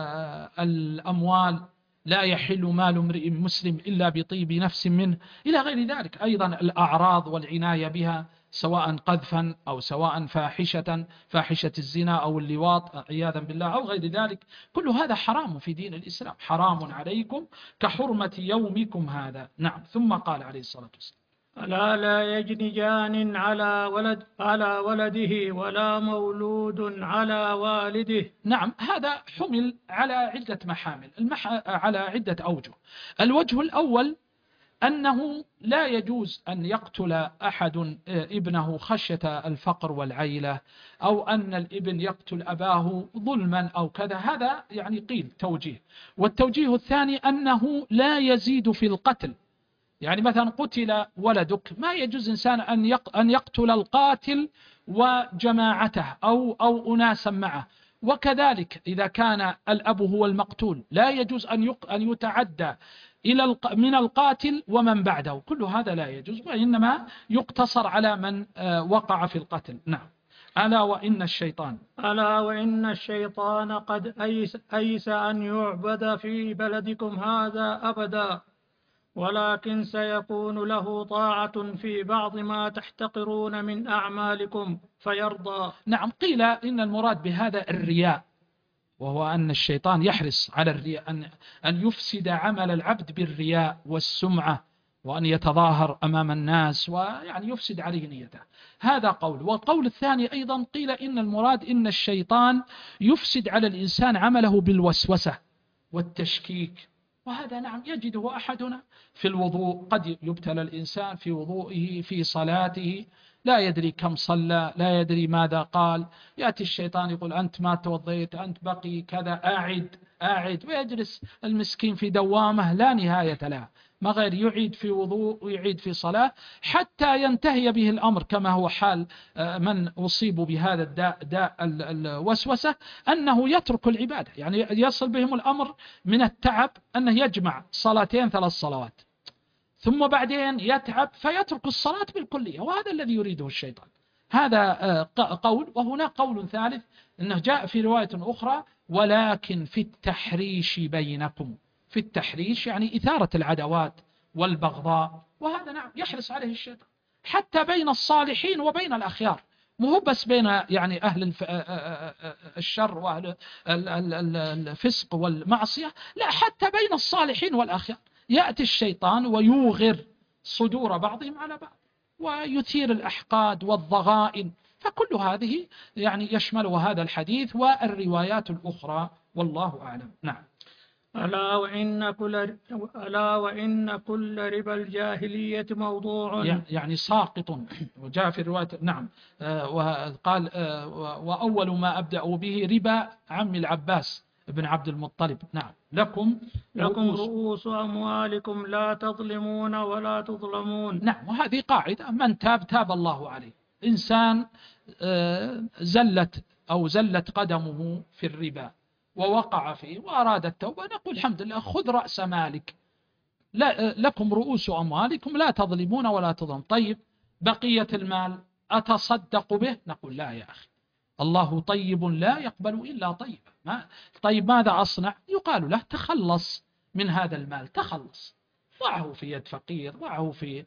A: الأموال، لا يحل مال امرئ مسلم إلا بطيب نفس منه، إلى غير ذلك. أيضا الأعراض والعناية بها، سواء قذفا أو سواء فاحشة فاحشة الزنا أو اللواط عياذا بالله أو غير ذلك، كل هذا حرام في دين الإسلام، حرام عليكم كحرمة يومكم هذا. نعم. ثم قال عليه الصلاة والسلام:
B: ألا لا يجني جان على ولد على ولده ولا مولود على والده.
A: نعم، هذا حمل على عدة محامل، المح... على عدة أوجه. الوجه الأول أنه لا يجوز أن يقتل أحد ابنه خشية الفقر والعيلة، أو أن الابن يقتل أباه ظلما أو كذا، هذا يعني قيل توجيه. والتوجيه الثاني أنه لا يزيد في القتل، يعني مثلا قتل ولدك، ما يجوز إنسان أن يقتل القاتل وجماعته أو أو أناسا معه. وكذلك إذا كان الأب هو المقتول لا يجوز أن أن يتعدى إلى من القاتل ومن بعده، كل هذا لا يجوز، وإنما يقتصر على من وقع في القتل. نعم. ألا وإن الشيطان
B: ألا وإن الشيطان قد أيس, أيس أن يعبد في بلدكم هذا أبدا، ولكن سيكون له طاعة في بعض ما تحتقرون من أعمالكم فيرضى.
A: نعم، قيل إن المراد بهذا الرياء، وهو أن الشيطان يحرص على الرياء، أن أن يفسد عمل العبد بالرياء والسمعة، وأن يتظاهر أمام الناس ويعني يفسد عليه نيته. هذا قول. والقول الثاني أيضا قيل إن المراد إن الشيطان يفسد على الإنسان عمله بالوسوسة والتشكيك، وهذا نعم يجده أحدنا في الوضوء، قد يبتلى الإنسان في وضوئه في صلاته لا يدري كم صلى، لا يدري ماذا قال. يأتي الشيطان يقول أنت ما توضيت، أنت بقي كذا، أعد أعد، ويجلس المسكين في دوامة لا نهاية لها، ما غير يعيد في وضوء ويعيد في صلاة حتى ينتهي به الأمر، كما هو حال من أصيبوا بهذا الداء، داء الوسوسة، أنه يترك العبادة. يعني يصل بهم الأمر من التعب أنه يجمع صلاتين ثلاث صلوات، ثم بعدين يتعب فيترك الصلاة بالكلية، وهذا الذي يريده الشيطان. هذا قول. وهناك قول ثالث أنه جاء في رواية أخرى ولكن في التحريش بينكم. في التحريش يعني إثارة العداوات والبغضاء، وهذا نعم يحرص عليه الشيطان حتى بين الصالحين وبين الأخيار، مو بس بين يعني أهل الشر وأهل الفسق والمعصية، لا، حتى بين الصالحين والأخيار يأتي الشيطان ويوغر صدور بعضهم على بعض ويثير الأحقاد والضغائن. فكل هذه يعني يشملها هذا الحديث والروايات الأخرى، والله أعلم. نعم.
B: ألا وإن كل ألا وإن كل ربا الجاهلية موضوع،
A: يعني ساقط. وجاء في الرواية نعم وقال وأول ما أبدأ به ربا عم العباس ابن عبد المطلب. نعم. لكم
B: لكم رؤوس, رؤوس أموالكم لا تظلمون ولا تظلمون.
A: نعم. وهذه قاعدة، من تاب تاب الله عليه. إنسان زلت أو زلت قدمه في الربا ووقع فيه وأراد التوبة، نقول الحمد لله خذ رأس مالك، لا لكم رؤوس أموالكم لا تظلمون ولا تظلمون. طيب بقية المال أتصدق به؟ نقول لا يا أخي، الله طيب لا يقبل إلا طيبا. ما طيب ماذا أصنع؟ يقال له تخلص من هذا المال، تخلص، ضعه في يد فقير، ضعه في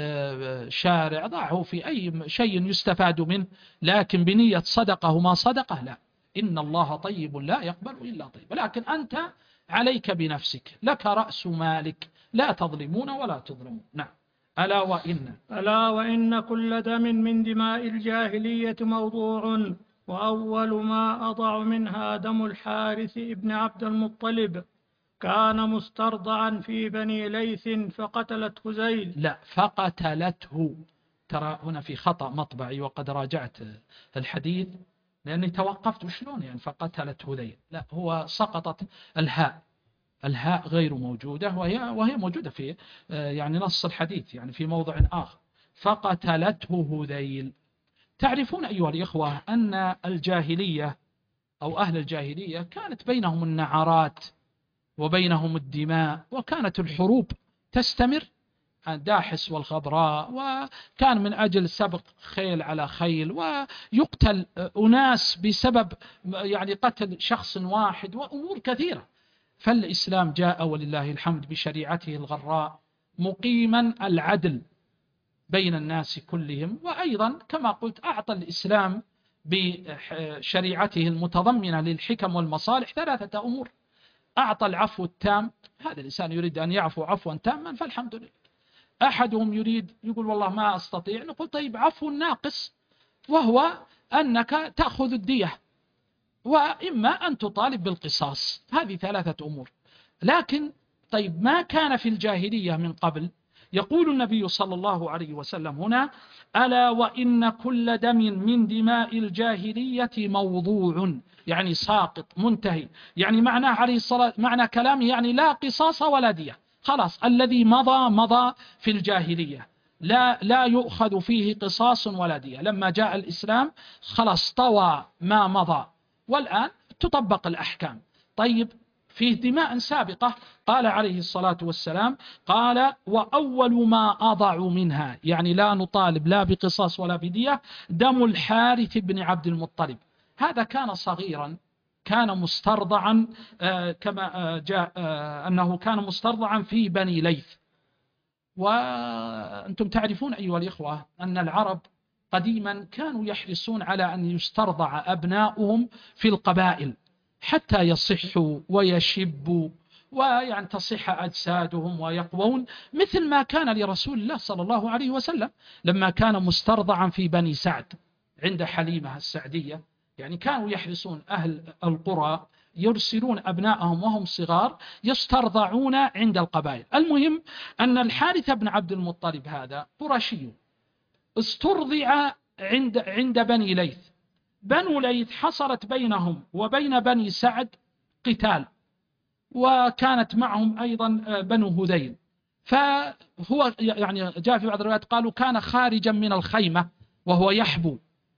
A: شارع، ضعه في أي شيء يستفاد منه، لكن بنية صدقة وما صدقه لا، إن الله طيب لا يقبل إلا طيب. لكن أنت عليك بنفسك، لك رأس مالك، لا تظلمون ولا تظلمون. نعم. ألا وإن
B: ألا وإن كل دم من دماء الجاهلية موضوع، وأول ما أضع منها دم الحارث ابن عبد المطلب، كان مسترضعا في بني ليث فقتلت هذيل.
A: لا، فقتلته. ترى هنا في خطأ مطبعي وقد راجعت الحديث لأني توقفت وشلون يعني فقتلت هذيل، لا، هو سقطت الهاء، الهاء غير موجودة، وهي وهي موجودة في يعني نص الحديث يعني في موضع آخر، فقتلته هذيل. تعرفون أيها الإخوة أن الجاهلية أو أهل الجاهلية كانت بينهم النعرات وبينهم الدماء، وكانت الحروب تستمر، داحس والخضراء، وكان من أجل سبق خيل على خيل، ويقتل أناس بسبب يعني قتل شخص واحد، وأمور كثيرة. فالإسلام جاء ولله الحمد بشريعته الغراء مقيما العدل بين الناس كلهم، وأيضا كما قلت أعطى الإسلام بشريعته المتضمنة للحكم والمصالح ثلاثة أمور. أعطى العفو التام، هذا الإنسان يريد أن يعفو عفوا تاما فالحمد لله. أحدهم يريد يقول والله ما أستطيع، نقول طيب عفو ناقص، وهو أنك تأخذ الدية، وإما أن تطالب بالقصاص. هذه ثلاثة أمور. لكن طيب ما كان في الجاهلية من قبل؟ يقول النبي صلى الله عليه وسلم هنا ألا وإن كل دم من دماء الجاهلية موضوع، يعني ساقط منتهي، يعني معنى عليه الصلاة معنى كلامه يعني لا قصاص ولا دية، خلاص الذي مضى مضى في الجاهلية، لا لا يؤخذ فيه قصاص ولا دية. لما جاء الإسلام خلاص طوى ما مضى، والآن تطبق الأحكام. طيب فيه دماء سابقة، قال عليه الصلاة والسلام قال وأول ما أضع منها، يعني لا نطالب لا بقصاص ولا بدية، دم الحارث بن عبد المطلب. هذا كان صغيرا، كان مسترضعا، آه كما آه جاء آه أنه كان مسترضعا في بني ليث. وأنتم تعرفون أيها الإخوة أن العرب قديما كانوا يحرصون على أن يسترضع أبناؤهم في القبائل حتى يصحوا ويشبوا ويعني تصح أجسادهم ويقوون، مثل ما كان لرسول الله صلى الله عليه وسلم لما كان مسترضعا في بني سعد عند حليمة السعدية. يعني كانوا يحرصون أهل القرى يرسلون أبنائهم وهم صغار يسترضعون عند القبائل. المهم أن الحارث بن عبد المطلب هذا قرشي، استرضع عند عند بني ليث. بنو ليث حصلت بينهم وبين بني سعد قتال، وكانت معهم أيضا بنو هذيل، فهو يعني جاء في بعض الروايات قالوا كان خارجا من الخيمة وهو يحبو،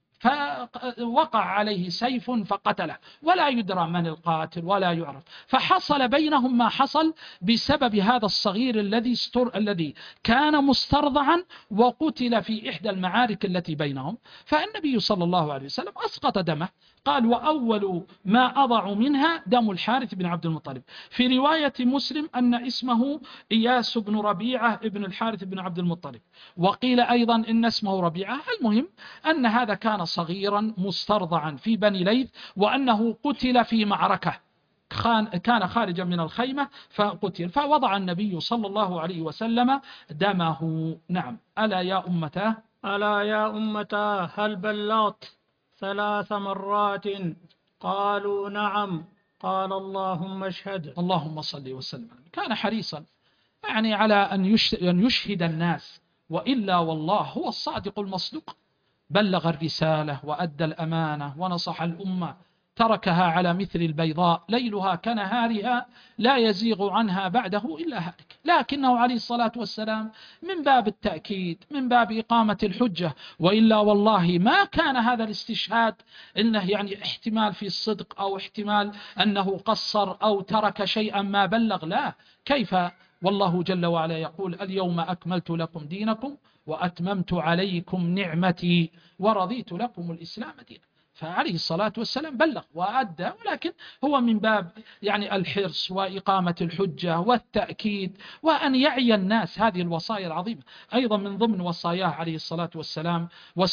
A: فوقع عليه سيف فقتله، ولا يدرى من القاتل ولا يعرف. فحصل بينهم ما حصل بسبب هذا الصغير الذي استر الذي كان مسترضعا وقتل في إحدى المعارك التي بينهم. فالنبي صلى الله عليه وسلم أسقط دمه، قال وأول ما أضع منها دم الحارث بن عبد المطلب. في رواية مسلم أن اسمه إياس بن ربيعة ابن الحارث بن عبد المطلب، وقيل أيضا إن اسمه ربيعة. المهم أن هذا كان صغيرا مسترضعا في بني ليث، وأنه قتل في معركة، كان خارجا من الخيمة فقتل، فوضع النبي صلى الله عليه وسلم دمه. نعم. ألا يا أمتاه
B: ألا يا أمتاه هل بلغت ثلاث مرات؟ قالوا نعم. قال اللهم اشهد.
A: اللهم صل وسلم. كان حريصا يعني على أن يشهد الناس، وإلا والله هو الصادق المصدوق، بلغ الرسالة وأدى الأمانة ونصح الأمة، تركها على مثل البيضاء ليلها كنهارها لا يزيغ عنها بعده إلا هالك. لكنه عليه الصلاة والسلام من باب التأكيد، من باب إقامة الحجة، وإلا والله ما كان هذا الاستشهاد إنه يعني احتمال في الصدق أو احتمال أنه قصر أو ترك شيئا ما بلغ، لا. كيف والله جل وعلا يقول اليوم أكملت لكم دينكم وأتممت عليكم نعمتي ورضيت لكم الإسلام دينا. فعليه الصلاة والسلام بلغ وأدى، ولكن هو من باب يعني الحرص وإقامة الحجة والتأكيد، وأن يعي الناس هذه الوصايا العظيمة. أيضا من ضمن وصاياه عليه الصلاة والسلام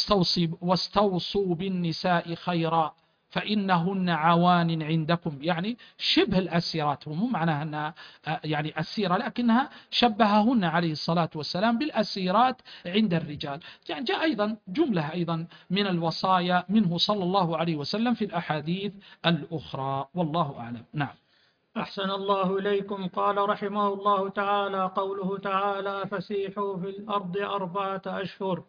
A: واستوصوا بالنساء خيرا فإنهن عوان عندكم، يعني شبه الأسيرات، ومو معناها أنها يعني أسيرة، لكنها شبههن عليه الصلاة والسلام بالأسيرات عند الرجال. يعني جاء أيضا جملة أيضا من الوصايا منه صلى الله عليه وسلم في الأحاديث الأخرى، والله أعلم. نعم.
B: أحسن الله إليكم. قال رحمه الله تعالى: قوله تعالى فسيحوا في الأرض أربعة أشهر.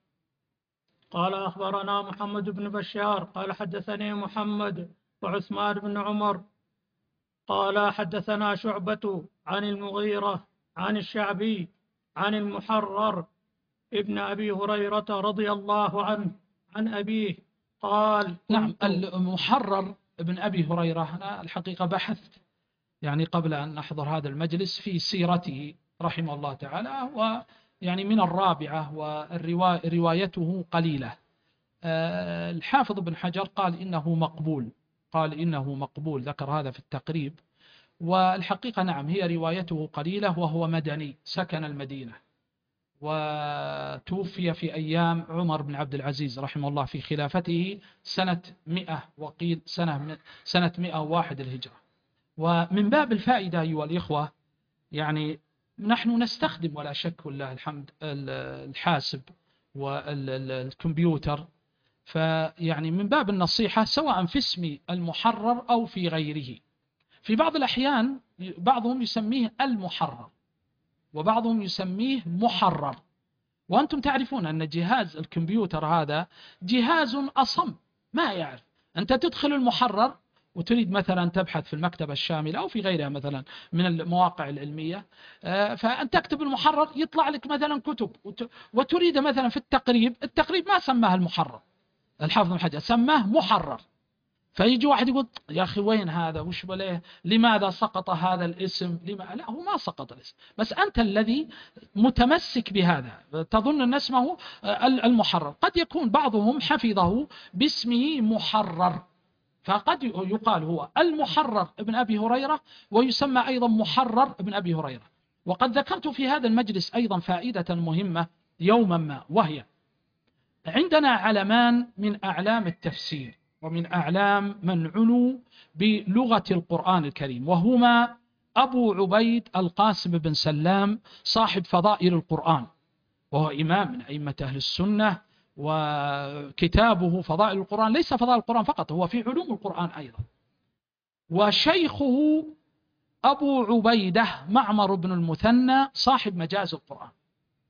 B: قال أخبرنا محمد بن بشار قال حدثني محمد وعثمان بن عمر قال حدثنا شعبة عن المغيرة عن الشعبي عن المحرر ابن أبي هريرة رضي الله عنه عن أبيه قال:
A: نعم. المحرر ابن أبي هريرة أنا الحقيقة بحثت يعني قبل أن أحضر هذا المجلس في سيرته رحمه الله تعالى، ويعني من الرابعة وروايته قليلة. الحافظ بن حجر قال إنه مقبول، قال إنه مقبول، ذكر هذا في التقريب. والحقيقة نعم هي روايته قليلة، وهو مدني سكن المدينة، وتوفي في أيام عمر بن عبد العزيز رحمه الله في خلافته سنة مئة، وقيل سنة سنة مئة وواحد الهجرة. ومن باب الفائدة أيها الإخوة، يعني نحن نستخدم ولا شك والله الحمد الحاسب والكمبيوتر، فيعني من باب النصيحة سواء في اسم المحرر أو في غيره. في بعض الأحيان بعضهم يسميه المحرر وبعضهم يسميه محرر، وأنتم تعرفون أن جهاز الكمبيوتر هذا جهاز أصم ما يعرف. أنت تدخل المحرر وتريد مثلا تبحث في المكتبة الشاملة أو في غيرها مثلا من المواقع العلمية، فأنت تكتب المحرر يطلع لك مثلا كتب، وتريد مثلا في التقريب، التقريب ما سماه المحرر، الحافظ بن حجر سماه محرر. فيجي واحد يقول يا أخي وين هذا، وش بليه، لماذا سقط هذا الاسم، لما لا هو ما سقط الاسم، بس أنت الذي متمسك بهذا تظن أن اسمه المحرر. قد يكون بعضهم حفظه باسمه محرر، فقد يقال هو المحرر ابن أبي هريرة، ويسمى أيضا محرر ابن أبي هريرة. وقد ذكرت في هذا المجلس أيضا فائدة مهمة يوما ما، وهي عندنا علمان من أعلام التفسير ومن أعلام من عنوا بلغة القرآن الكريم، وهما أبو عبيد القاسم بن سلام صاحب فضائل القرآن، وهو إمام من أئمة أهل السنة، وكتابه فضائل القرآن ليس فضائل القرآن فقط، هو في علوم القرآن أيضا. وشيخه أبو عبيدة معمر بن المثنى صاحب مجاز القرآن.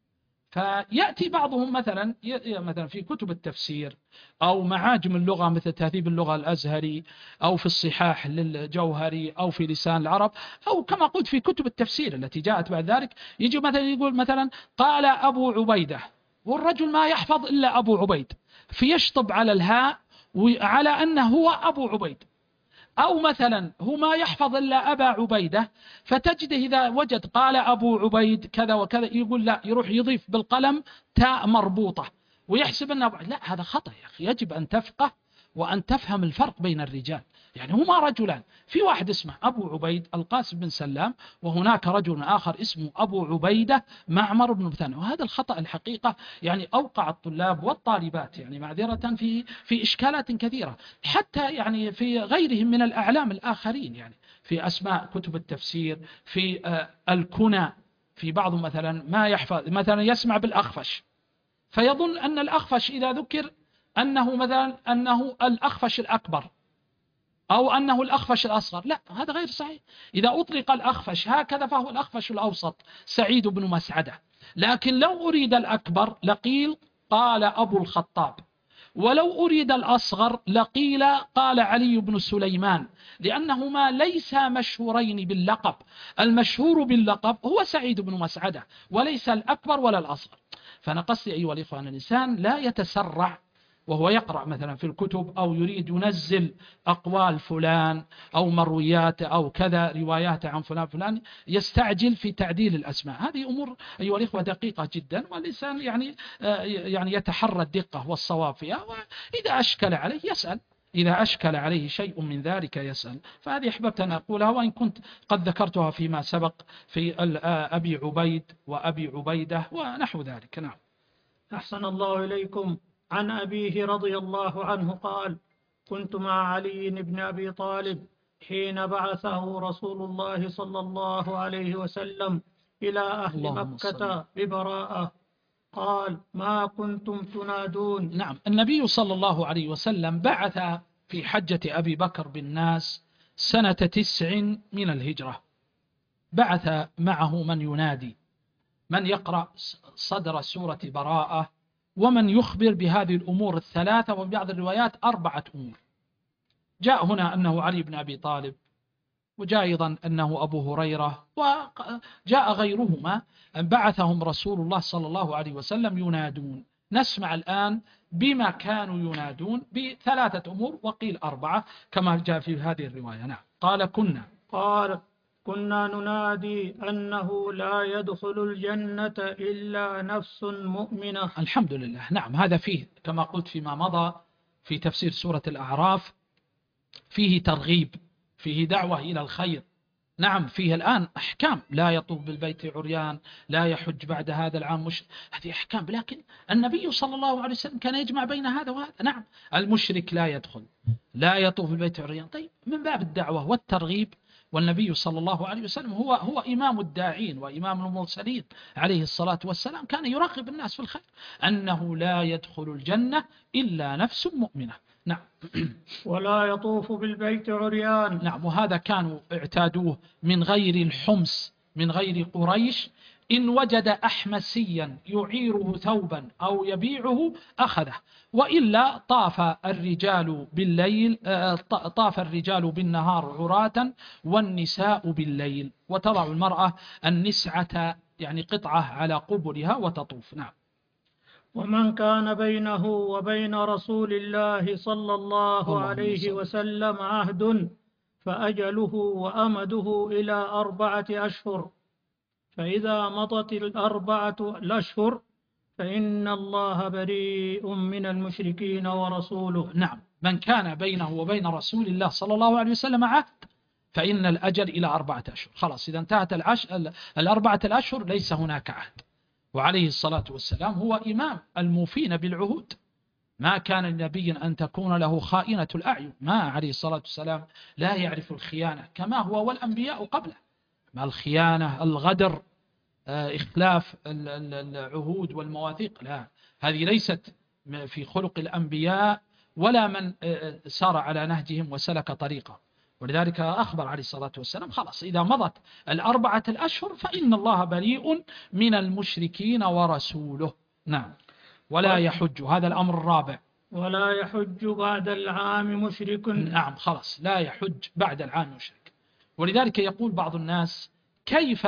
A: فيأتي بعضهم مثلا مثلا في كتب التفسير أو معاجم اللغة مثل تهذيب اللغة الأزهري، أو في الصحاح للجوهري، أو في لسان العرب، أو كما قلت في كتب التفسير التي جاءت بعد ذلك، يجي مثلا يقول مثلا قال أبو عبيدة، والرجل ما يحفظ إلا أبو عبيد، فيشطب على الهاء على أنه هو أبو عبيد. أو مثلا هو ما يحفظ إلا أبا عبيدة، فتجده إذا وجد قال أبو عبيد كذا وكذا يقول لا، يروح يضيف بالقلم تاء مربوطة ويحسب أنه لا، هذا خطأ يا أخي. يجب أن تفقه وأن تفهم الفرق بين الرجال. يعني هما رجلان، في واحد اسمه أبو عبيد القاسم بن سلام، وهناك رجل آخر اسمه أبو عبيدة معمر بن مثنى. وهذا الخطأ الحقيقة يعني أوقع الطلاب والطالبات يعني معذرة في في إشكالات كثيرة، حتى يعني في غيرهم من الأعلام الآخرين، يعني في أسماء كتب التفسير، في الكنى، في بعض مثلا ما يحفظ مثلا يسمع بالأخفش، فيظن أن الأخفش إذا ذكر أنه مثلا أنه الأخفش الأكبر أو أنه الأخفش الأصغر. لا، هذا غير صحيح. إذا أطلق الأخفش هكذا فهو الأخفش الأوسط سعيد بن مسعدة، لكن لو أريد الأكبر لقيل قال أبو الخطاب، ولو أريد الأصغر لقيل قال علي بن سليمان، لأنهما ليس مشهورين باللقب. المشهور باللقب هو سعيد بن مسعدة، وليس الأكبر ولا الأصغر. فأنا قصدي أيها الإخوان، الإنسان لا يتسرع وهو يقرأ مثلا في الكتب، أو يريد ينزل أقوال فلان أو مرويات أو كذا روايات عن فلان فلان، يستعجل في تعديل الأسماء. هذه أمور أيها الإخوة دقيقة جدا، والإنسان يعني يعني يتحرى الدقة والصواب فيها، وإذا أشكل عليه يسأل، إذا أشكل عليه شيء من ذلك يسأل. فهذه أحببت أن أقولها، وإن كنت قد ذكرتها فيما سبق في أبي عبيد وأبي عبيدة ونحو ذلك. نعم.
B: أحسن الله إليكم. عن أبيه رضي الله عنه قال: كنت مع علي بن أبي طالب حين بعثه رسول الله صلى الله عليه وسلم إلى أهل مكة ببراءة، قال: ما كنتم تنادون.
A: نعم، النبي صلى الله عليه وسلم بعث في حجة أبي بكر بالناس سنة تسع من الهجرة، بعث معه من ينادي، من يقرأ صدر سورة براءة، ومن يخبر بهذه الأمور الثلاثة، وفي بعض الروايات أربعة أمور. جاء هنا أنه علي بن أبي طالب، وجاء أيضا أنه أبو هريرة، وجاء غيرهما أن بعثهم رسول الله صلى الله عليه وسلم ينادون. نسمع الآن بما كانوا ينادون بثلاثة أمور، وقيل أربعة كما جاء في هذه الرواية. نعم. قال كنا
B: قال كنا ننادي أنه لا يدخل الجنة إلا نفس مؤمنة.
A: الحمد لله. نعم، هذا فيه كما قلت فيما مضى في تفسير سورة الأعراف، فيه ترغيب، فيه دعوة إلى الخير. نعم، فيه الآن أحكام: لا يطوف بالبيت عريان، لا يحج بعد هذا العام مشرك. هذه أحكام، لكن النبي صلى الله عليه وسلم كان يجمع بين هذا وهذا. نعم، المشرك لا يدخل، لا يطوف بالبيت عريان. طيب، من باب الدعوة والترغيب، والنبي صلى الله عليه وسلم هو هو إمام الداعين وإمام المرسلين عليه الصلاة والسلام، كان يرغب الناس في الخير، أنه لا يدخل الجنة إلا نفس مؤمنة. نعم.
B: ولا يطوف بالبيت عريان.
A: نعم، وهذا كانوا اعتادوه من غير الحمص، من غير قريش. إن وجد أحمسيا يعيره ثوبا أو يبيعه أخذه، وإلا طاف الرجال بالليل طاف الرجال بالنهار عراة والنساء بالليل، وتضع المرأة النسعة يعني قطعة على قبلها وتطوف. نعم.
B: ومن كان بينه وبين رسول الله صلى الله عليه وسلم عهد فأجله وأمده إلى أربعة أشهر، فإذا مضت الأربعة الأشهر فإن الله بريء من المشركين ورسوله.
A: نعم، من كان بينه وبين رسول الله صلى الله عليه وسلم عهد فإن الأجل إلى أربعة أشهر. خلاص، إذا انتهت العش... الأربعة الأشهر ليس هناك عهد. وعليه الصلاة والسلام هو إمام الموفين بالعهود، ما كان لنبي أن تكون له خائنة الأعين. ما عليه الصلاة والسلام لا يعرف الخيانة كما هو والأنبياء قبله، ما الخيانة، الغدر، إخلاف العهود والمواثيق، لا، هذه ليست في خلق الأنبياء ولا من سار على نهجهم وسلك طريقه. ولذلك أخبر عليه الصلاة والسلام خلاص إذا مضت الأربعة الأشهر فإن الله بريء من المشركين ورسوله. نعم. ولا يحج، هذا الأمر الرابع.
B: ولا يحج بعد العام مشرك.
A: نعم خلاص لا يحج بعد العام مشرك. ولذلك يقول بعض الناس كيف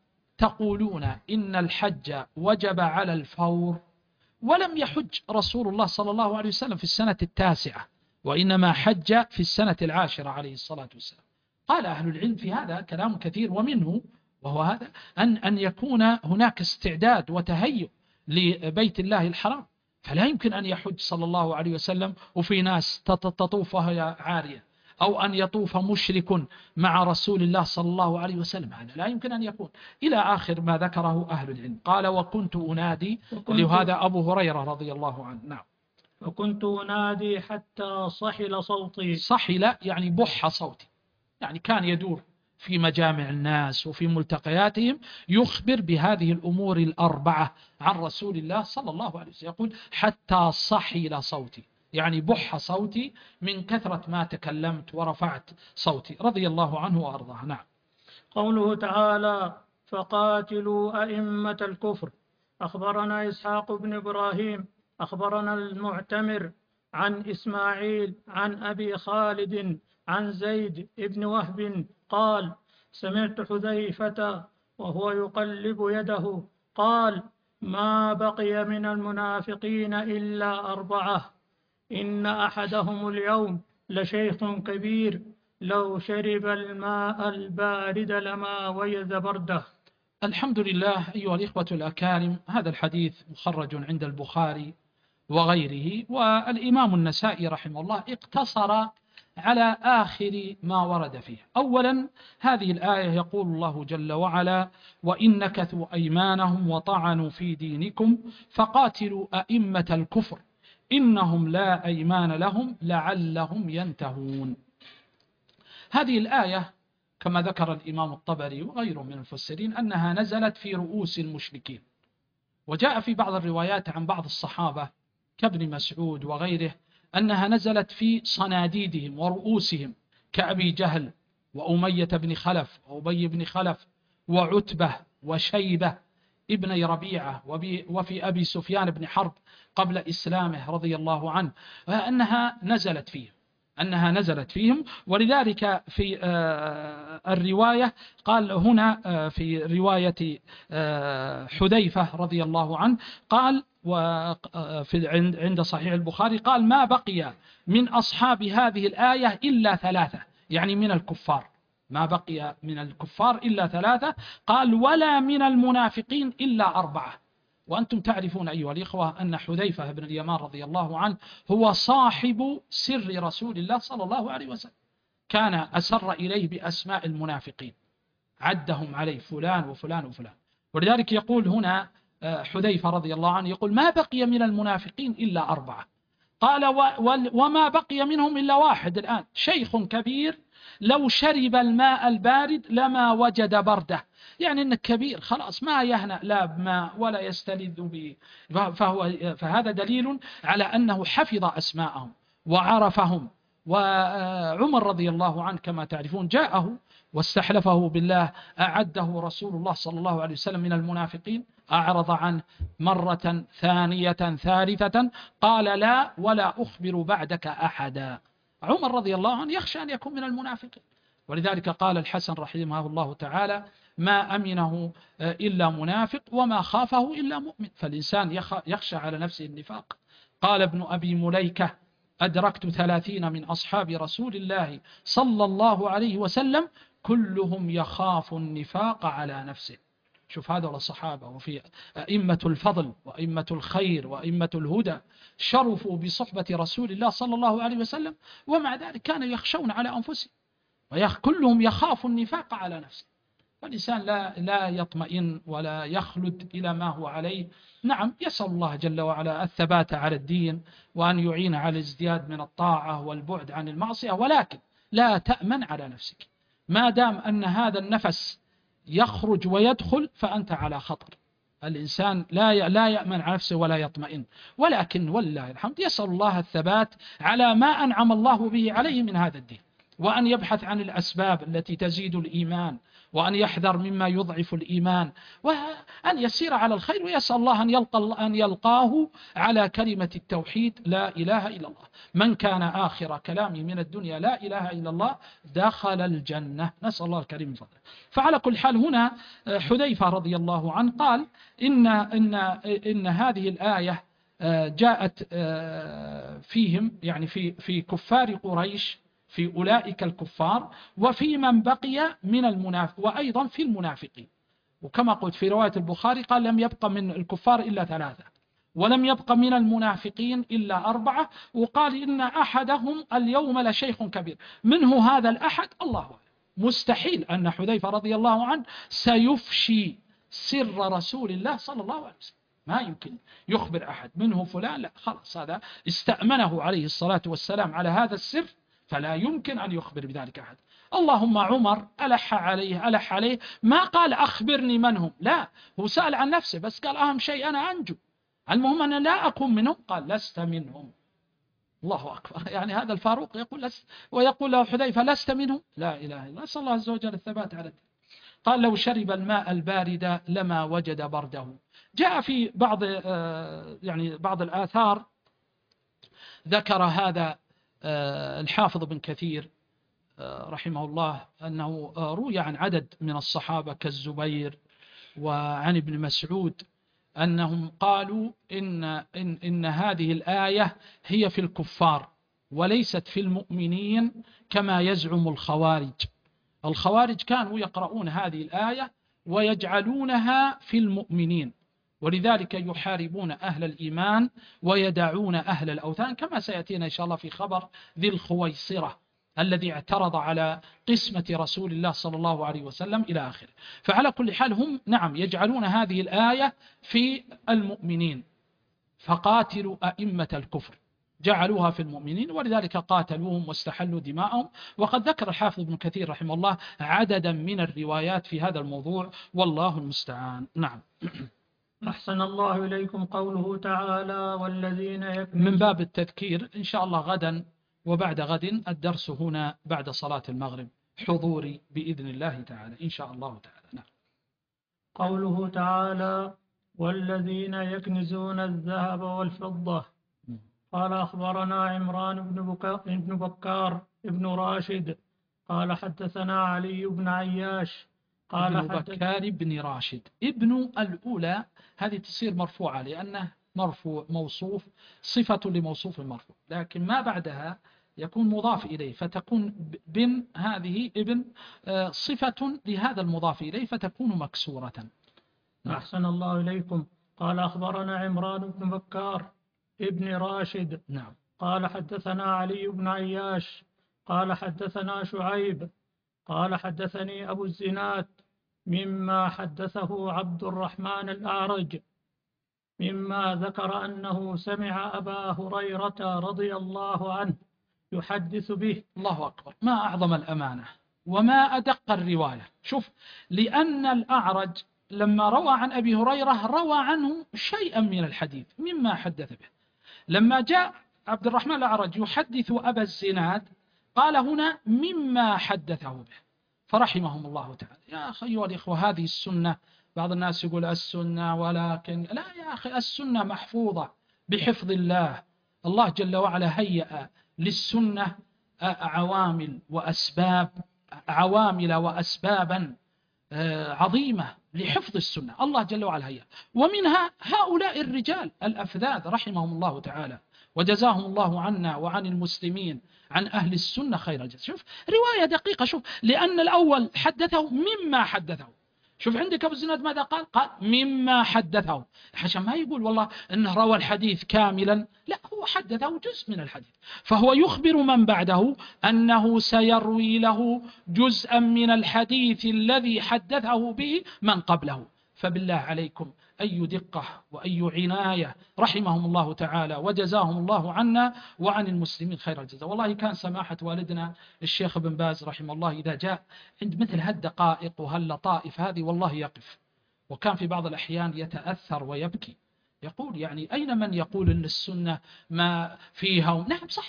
A: تقولون إن الحج وجب على الفور ولم يحج رسول الله صلى الله عليه وسلم في السنة التاسعة وإنما حج في السنة العاشرة عليه الصلاة والسلام؟ قال أهل العلم في هذا كلام كثير، ومنه وهو هذا أن أن يكون هناك استعداد وتهيؤ لبيت الله الحرام، فلا يمكن أن يحج صلى الله عليه وسلم وفي ناس تطوف وهي عارية، أو أن يطوف مشرك مع رسول الله صلى الله عليه وسلم، هذا لا يمكن أن يكون، إلى آخر ما ذكره أهل العلم. قال وكنت أنادي، لهذا أبو هريرة رضي الله عنه. نعم.
B: وكنت أنادي حتى صحل صوتي.
A: صحل يعني بح صوتي، يعني كان يدور في مجامع الناس وفي ملتقياتهم يخبر بهذه الأمور الأربعة عن رسول الله صلى الله عليه وسلم، يقول حتى صحل صوتي، يعني بح صوتي من كثرة ما تكلمت ورفعت صوتي، رضي الله عنه وأرضاه. نعم.
B: قوله تعالى فقاتلوا أئمة الكفر. أخبرنا إسحاق بن إبراهيم أخبرنا المعتمر عن إسماعيل عن أبي خالد عن زيد بن وهب قال سمعت حذيفة وهو يقلب يده قال ما بقي من المنافقين إلا أربعة، إن أحدهم اليوم لشيخ كبير لو شرب الماء البارد لما وجد برده.
A: الحمد لله. أيها الإخوة الأكارم، هذا الحديث مخرج عند البخاري وغيره، والإمام النسائي رحمه الله اقتصر على آخر ما ورد فيه. أولا هذه الآية يقول الله جل وعلا وإن نكثوا أيمانهم وطعنوا في دينكم فقاتلوا أئمة الكفر إنهم لا أيمان لهم لعلهم ينتهون. هذه الآية كما ذكر الإمام الطبري وغيره من المفسرين أنها نزلت في رؤوس المشركين، وجاء في بعض الروايات عن بعض الصحابة كابن مسعود وغيره أنها نزلت في صناديدهم ورؤوسهم كأبي جهل وأمية بن خلف وأبي بن خلف وعتبة وشيبة ابن ربيعة وفي أبي سفيان بن حرب قبل إسلامه رضي الله عنه، أنها نزلت فيهم أنها نزلت فيهم ولذلك في الرواية قال هنا في رواية حذيفة رضي الله عنه قال وفي عند صحيح البخاري قال ما بقي من أصحاب هذه الآية إلا ثلاثة، يعني من الكفار، ما بقي من الكفار إلا ثلاثة، قال ولا من المنافقين إلا أربعة. وأنتم تعرفون أيها الإخوة أن حذيفة بن اليمان رضي الله عنه هو صاحب سر رسول الله صلى الله عليه وسلم، كان أسر إليه بأسماء المنافقين عدهم عليه فلان وفلان وفلان. ولذلك يقول هنا حذيفة رضي الله عنه يقول ما بقي من المنافقين إلا أربعة، قال وما بقي منهم إلا واحد الآن شيخ كبير لو شرب الماء البارد لما وجد برده، يعني أنك كبير خلاص ما يهنأ لا بماء ولا يستلذ به، فهو فهذا دليل على أنه حفظ أسماءهم وعرفهم. وعمر رضي الله عنه كما تعرفون جاءه واستحلفه بالله أعده رسول الله صلى الله عليه وسلم من المنافقين، أعرض عنه مرة ثانية ثالثة قال لا ولا أخبر بعدك أحدا. عمر رضي الله عنه يخشى أن يكون من المنافقين، ولذلك قال الحسن رحمه الله تعالى ما أمنه إلا منافق وما خافه إلا مؤمن، فالإنسان يخشى على نفسه النفاق. قال ابن أبي مليكة أدركت ثلاثين من أصحاب رسول الله صلى الله عليه وسلم كلهم يخاف النفاق على نفسه. شوف هذا الصحابة وفي أئمة الفضل وأئمة الخير وأئمة الهدى شرفوا بصحبة رسول الله صلى الله عليه وسلم، ومع ذلك كانوا يخشون على أنفسهم وكلهم يخاف النفاق على نفسه. فالإنسان لا, لا يطمئن ولا يخلد إلى ما هو عليه. نعم يسأل الله جل وعلا الثبات على الدين وأن يعين على الازدياد من الطاعة والبعد عن المعصية، ولكن لا تأمن على نفسك ما دام أن هذا النفس يخرج ويدخل فأنت على خطر. الإنسان لا لا يأمن على نفسه ولا يطمئن، ولكن والله الحمد يسأل الله الثبات على ما أنعم الله به عليه من هذا الدين. وأن يبحث عن الأسباب التي تزيد الإيمان، وأن يحذر مما يضعف الإيمان، وأن يسير على الخير، ويسأل الله أن يلقى أن يلقاه على كلمة التوحيد لا إله إلا الله. من كان آخر كلامه من الدنيا لا إله إلا الله دخل الجنة، نسأل الله الكريم فضله. فعلى كل حال هنا حذيفة رضي الله عنه قال إن, إن, إن هذه الآية جاءت فيهم، يعني في, في كفار قريش، في أولئك الكفار، وفي من بقي من المنافق، وأيضا في المنافقين. وكما قلت في رواية البخاري قال لم يبق من الكفار إلا ثلاثة، ولم يبق من المنافقين إلا أربعة، وقال إن أحدهم اليوم لشيخ كبير. منه هذا الأحد الله أعلم، مستحيل أن حذيفة رضي الله عنه سيفشي سر رسول الله صلى الله عليه وسلم، ما يمكن يخبر أحد منه فلان، لا خلاص هذا استأمنه عليه الصلاة والسلام على هذا السر، فلا يمكن أن يخبر بذلك أحد. اللهم عمر ألح عليه ألح عليه ما قال أخبرني من هم، لا، هو سأل عن نفسه بس قال أهم شيء أنا أنجو، المهم أنا لا أكون منهم. قال لست منهم. الله أكبر. يعني هذا الفاروق يقول لست، ويقول له حذيفة لست منهم. لا إله إلا الله، نسأل الله عز وجل الثبات على الدين. قال لو شرب الماء البارد لما وجد برده. جاء في بعض يعني بعض الآثار ذكر هذا الحافظ بن كثير رحمه الله أنه روي عن عدد من الصحابة كالزبير وعن ابن مسعود أنهم قالوا إن, إن, إن هذه الآية هي في الكفار وليست في المؤمنين كما يزعم الخوارج. الخوارج كانوا يقرؤون هذه الآية ويجعلونها في المؤمنين، ولذلك يحاربون أهل الإيمان ويدعون أهل الأوثان، كما سيأتينا إن شاء الله في خبر ذي الخويصرة الذي اعترض على قسمة رسول الله صلى الله عليه وسلم إلى آخره. فعلى كل حال هم نعم يجعلون هذه الآية في المؤمنين، فقاتلوا أئمة الكفر، جعلوها في المؤمنين ولذلك قاتلوهم واستحلوا دماءهم. وقد ذكر الحافظ ابن كثير رحمه الله عددا من الروايات في هذا الموضوع، والله المستعان. نعم.
B: أحسن الله إليكم قوله تعالى والذين يكنزون.
A: من باب التذكير إن شاء الله غدا وبعد غد الدرس هنا بعد صلاة المغرب حضوري بإذن الله تعالى إن شاء الله تعالى. نعم.
B: قوله تعالى والذين يكنزون الذهب والفضة. قال أخبرنا عمران بن بكار ابن راشد قال حدثنا علي بن عياش قال
A: ابن بكار بن راشد. ابن الأولى هذه تصير مرفوعة لأنه مرفوع موصوف صفة لموصوف المرفوع، لكن ما بعدها يكون مضاف إليه فتكون بن، هذه ابن صفة لهذا المضاف إليه فتكون مكسورة.
B: أحسن الله إليكم. قال أخبرنا عمران بن بكار ابن راشد.
A: نعم.
B: قال حدثنا علي بن عياش قال حدثنا شعيب قال حدثني أبو الزناد مما حدثه عبد الرحمن الأعرج مما ذكر أنه سمع أبا هريرة رضي الله عنه يحدث به.
A: الله أكبر، ما أعظم الأمانة وما أدق الرواية. شوف، لأن الأعرج لما روى عن أبي هريرة روى عنه شيئا من الحديث مما حدث به. لما جاء عبد الرحمن الأعرج يحدث أبا الزناد قال هنا مما حدثه به، فرحمهم الله تعالى. يا أخي أيها الإخوة هذه السنة، بعض الناس يقول السنة، ولكن لا يا أخي، السنة محفوظة بحفظ الله. الله جل وعلا هيأ للسنة عوامل وأسباب، عوامل وأسبابا عظيمة لحفظ السنة، الله جل وعلا هيأ، ومنها هؤلاء الرجال الأفذاذ رحمهم الله تعالى وجزاهم الله عنا وعن المسلمين عن أهل السنة خير الجزاء. شوف رواية دقيقة، شوف، لأن الأول حدثه مما حدثه. شوف عندك أبو الزناد ماذا قال؟ قال مما حدثه، عشان ما يقول والله إنه روى الحديث كاملا، لا، هو حدثه جزء من الحديث، فهو يخبر من بعده أنه سيروي له جزءا من الحديث الذي حدثه به من قبله. فبالله عليكم أي دقة وأي عناية، رحمهم الله تعالى وجزاهم الله عنا وعن المسلمين خير الجزاء. والله كان سماحة والدنا الشيخ ابن باز رحمه الله إذا جاء عند مثل هالدقائق وهاللطائف هذه والله يقف، وكان في بعض الأحيان يتأثر ويبكي، يقول يعني أين من يقول أن السنة ما فيها؟ نعم صحيح،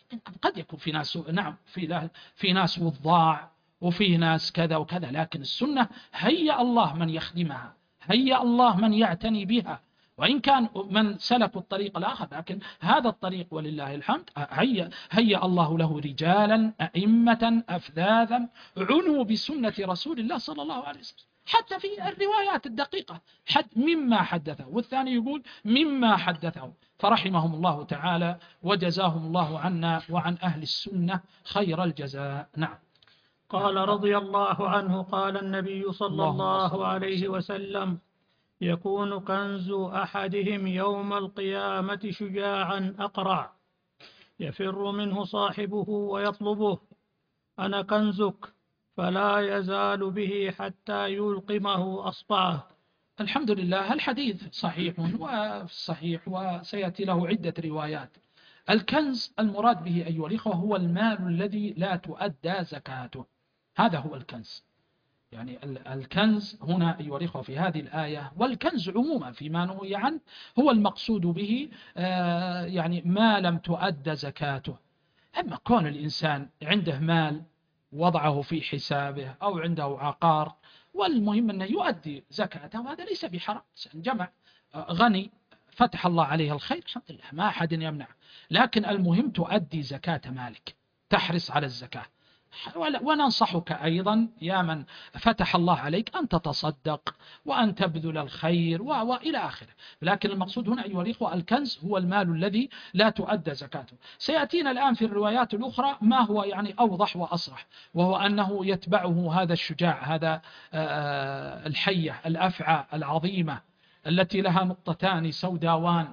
A: قد يكون في ناس، نعم، في في ناس وضاع وفي ناس كذا وكذا، لكن السنة هيأ الله من يخدمها، هيأ الله من يعتني بها، وإن كان من سلكوا الطريق الآخر، لكن هذا الطريق ولله الحمد هيأ, هيأ الله له رجالا أئمة أفذاذا عنوا بسنة رسول الله صلى الله عليه وسلم، حتى في الروايات الدقيقة، حد مما حدثه، والثاني يقول مما حدثه، فرحمهم الله تعالى وجزاهم الله عنا وعن أهل السنة خير الجزاء. نعم.
B: قال رضي الله عنه قال النبي صلى الله عليه وسلم: يكون كنز أحدهم يوم القيامة شجاعا أقرع يفر منه صاحبه ويطلبه: أنا كنزك، فلا يزال به حتى يلقمه أصبعه.
A: الحمد لله، الحديث صحيح وصحيح وسيأتي له عدة روايات. الكنز المراد به أيها الإخوة هو المال الذي لا تؤدى زكاته، هذا هو الكنز. يعني الكنز هنا أيها الإخوة في هذه الآية، والكنز عموما فيما نهي عنه هو المقصود به يعني ما لم تؤدى زكاته. أما كون الإنسان عنده مال وضعه في حسابه أو عنده عقار، والمهم أنه يؤدي زكاته، وهذا ليس بحرام. جمع غني فتح الله عليه الخير، الحمد لله، ما أحد يمنع، لكن المهم تؤدي زكاة مالك، تحرص على الزكاة. وننصحك أيضا يا من فتح الله عليك أن تتصدق وأن تبذل الخير وإلى آخره، لكن المقصود هنا أيها الإخوة الكنز هو المال الذي لا تؤدى زكاته. سيأتينا الآن في الروايات الأخرى ما هو يعني أوضح وأصرح، وهو أنه يتبعه هذا الشجاع، هذا الحية الأفعى العظيمة التي لها نقطتان سوداوان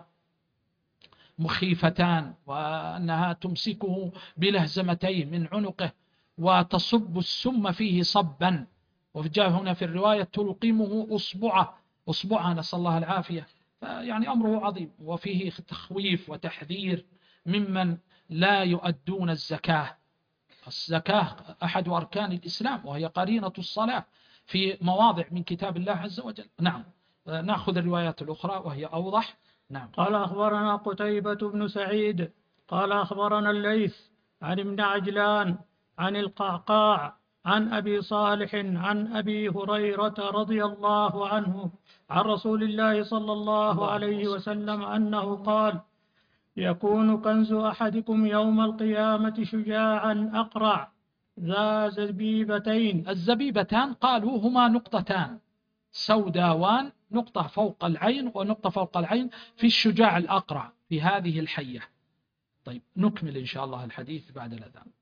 A: مخيفتان، وأنها تمسكه بلهزمتين من عنقه وتصب السم فيه صبا، وجاء هنا في الرواية تلقمه أصبعه أصبعها، نسأل الله العافية. يعني أمره عظيم، وفيه تخويف وتحذير ممن لا يؤدون الزكاة. الزكاة أحد أركان الإسلام، وهي قرينة الصلاة في مواضع من كتاب الله عز وجل. نعم، نأخذ الروايات الأخرى وهي أوضح. نعم.
B: قال أخبرنا قتيبة بن سعيد قال أخبرنا الليث عن ابن عجلان عن القعقاع عن أبي صالح عن أبي هريرة رضي الله عنه عن رسول الله صلى الله عليه وسلم أنه قال: يكون كنز أحدكم يوم القيامة شجاعا أقرع ذا زبيبتين.
A: الزبيبتان قالوا هما نقطتان سوداوان، نقطة فوق العين ونقطة فوق العين في الشجاع الأقرع في هذه الحية. طيب، نكمل إن شاء الله الحديث بعد الأذان.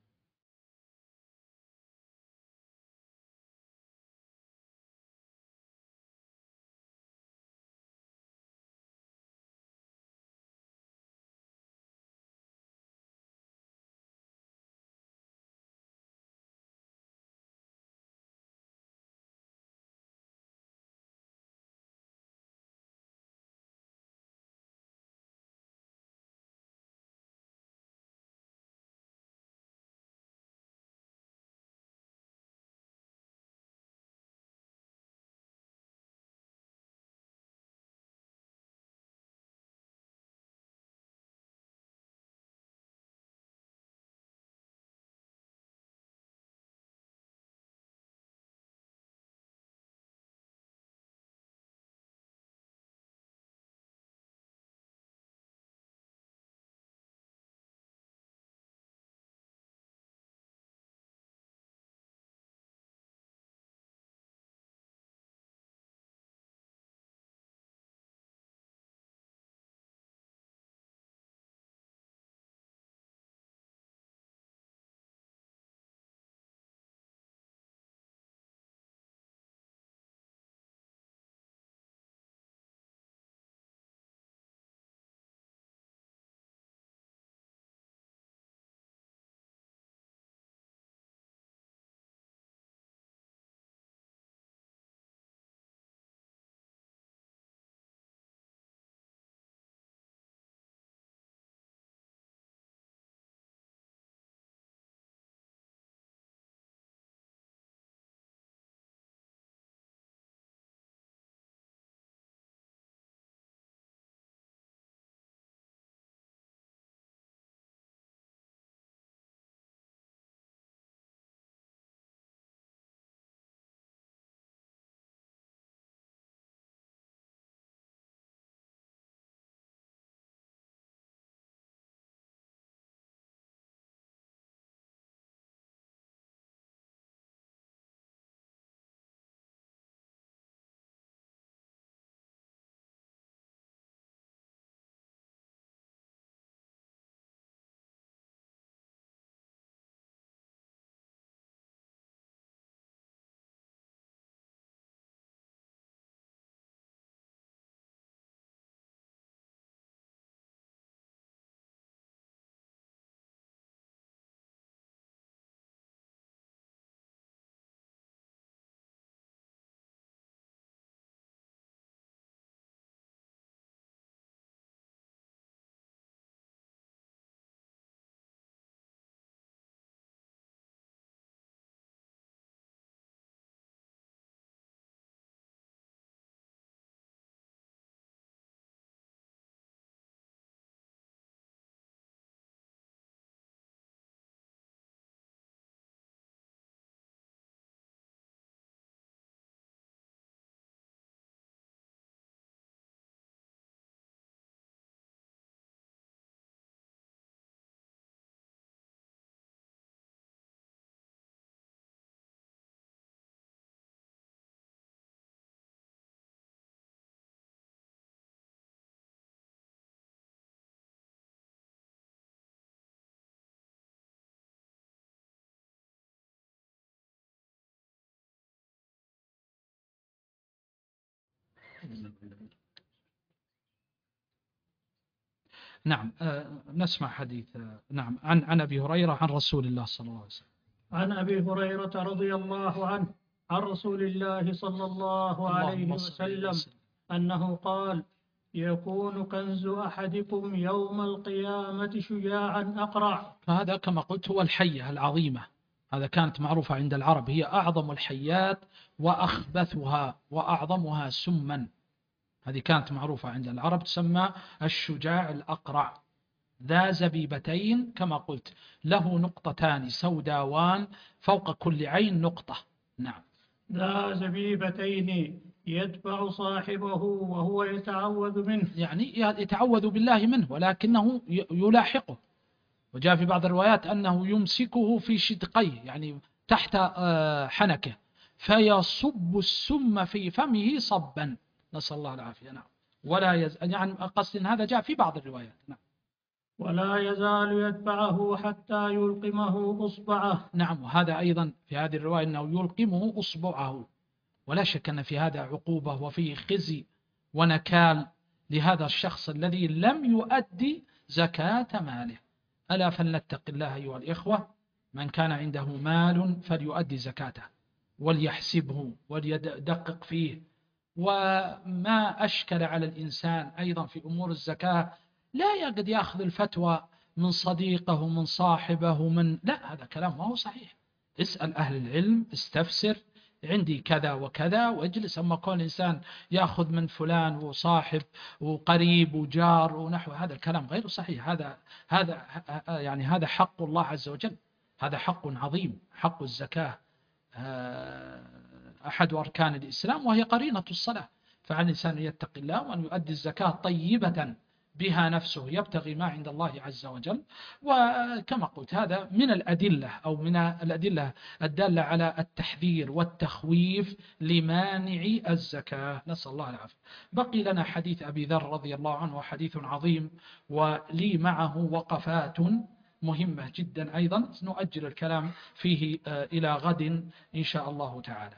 A: نعم. نسمع حديث. نعم. عن عن أبي هريرة عن رسول الله صلى الله عليه وسلم.
B: عن أبي هريرة رضي الله عنه عن رسول الله صلى الله عليه وسلم أنه قال: يكون كنز أحدكم يوم القيامة شجاعا أقرع.
A: هذا كما قلت هو الحية العظيمة، هذا كانت معروفة عند العرب، هي أعظم الحيات وأخبثها وأعظمها سما. هذه كانت معروفة عند العرب، تسمى الشجاع الأقرع، ذا زبيبتين كما قلت، له نقطتان سوداوان فوق كل عين نقطة. نعم.
B: ذا زبيبتين يتبع صاحبه وهو يتعوذ منه، يعني
A: يتعوذ بالله منه ولكنه يلاحقه. وجاء في بعض الروايات أنه يمسكه في شدقيه، يعني تحت حنكه، فيصب السم في فمه صبا، نسأل الله العافية. نعم. ولا يز... يعني قصد هذا جاء في بعض الروايات. نعم.
B: ولا يزال يتبعه حتى يلقمه أصبعه.
A: نعم. وهذا أيضا في هذه الرواية أنه يلقمه أصبعه، ولا شك أن في هذا عقوبة وفيه خزي ونكال لهذا الشخص الذي لم يؤدي زكاة ماله. ألا فلنتق الله أيها الإخوة، من كان عنده مال فليؤدي زكاته وليحسبه وليدقق فيه. وما أشكل على الإنسان أيضا في أمور الزكاة لا يقد يأخذ الفتوى من صديقه من صاحبه من لا، هذا كلام ما هو صحيح. اسأل أهل العلم، استفسر، عندي كذا وكذا واجلس. أما كل إنسان يأخذ من فلان وصاحب وقريب وجار ونحو، هذا الكلام غير صحيح. هذا هذا يعني هذا حق الله عز وجل، هذا حق عظيم، حق الزكاة أحد أركان الإسلام وهي قرينة الصلاة. فعلى الإنسان أن يتقي الله وأن يؤدي الزكاة طيبة بها نفسه، يبتغي ما عند الله عز وجل. وكما قلت هذا من الأدلة أو من الأدلة الدالة على التحذير والتخويف لمانع الزكاة، نسأل الله العافية. بقي لنا حديث أبي ذر رضي الله عنه، وحديث عظيم ولي معه وقفات مهمة جدا أيضا، نؤجل الكلام فيه إلى غد إن شاء الله تعالى.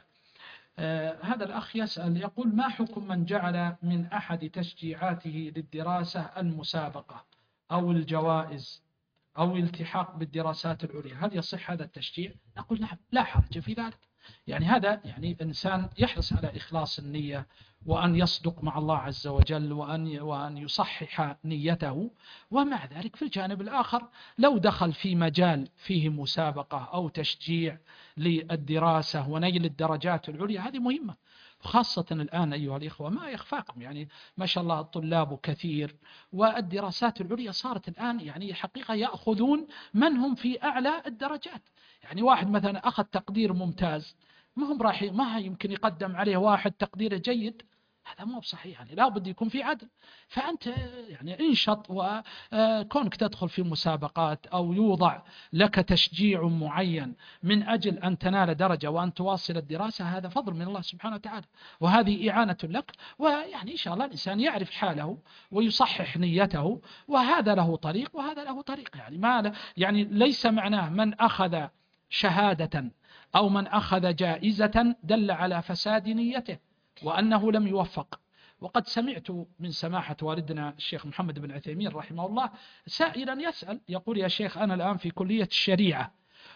A: آه هذا الأخ يسأل يقول: ما حكم من جعل من أحد تشجيعاته للدراسة المسابقة أو الجوائز أو الالتحاق بالدراسات العليا، هل يصح هذا التشجيع؟ نقول نعم، لا حرج في ذلك. يعني هذا يعني الإنسان يحرص على إخلاص النية وأن يصدق مع الله عز وجل وأن وأن يصحح نيته. ومع ذلك في الجانب الآخر لو دخل في مجال فيه مسابقة أو تشجيع للدراسة ونيل الدرجات العليا، هذه مهمة، خاصة الآن أيها الإخوة ما يخفاكم، يعني ما شاء الله الطلاب كثير، والدراسات العليا صارت الآن يعني حقيقة يأخذون من هم في أعلى الدرجات. يعني واحد مثلا أخذ تقدير ممتاز، ما هم راح ما يمكن يقدم عليه واحد تقديره جيد، هذا مو بصحيح. يعني لا بد يكون في عدل. فأنت يعني انشط، وكونك تدخل في مسابقات أو يوضع لك تشجيع معين من أجل أن تنال درجة وأن تواصل الدراسة، هذا فضل من الله سبحانه وتعالى، وهذه إعانة لك. ويعني إن شاء الله الإنسان يعرف حاله ويصحح نيته، وهذا له طريق وهذا له طريق. يعني ما يعني ليس معناه من أخذ شهادة أو من أخذ جائزة دل على فساد نيته وأنه لم يوفق. وقد سمعت من سماحة والدنا الشيخ محمد بن عثيمين رحمه الله سائلا يسأل يقول: يا شيخ أنا الآن في كلية الشريعة،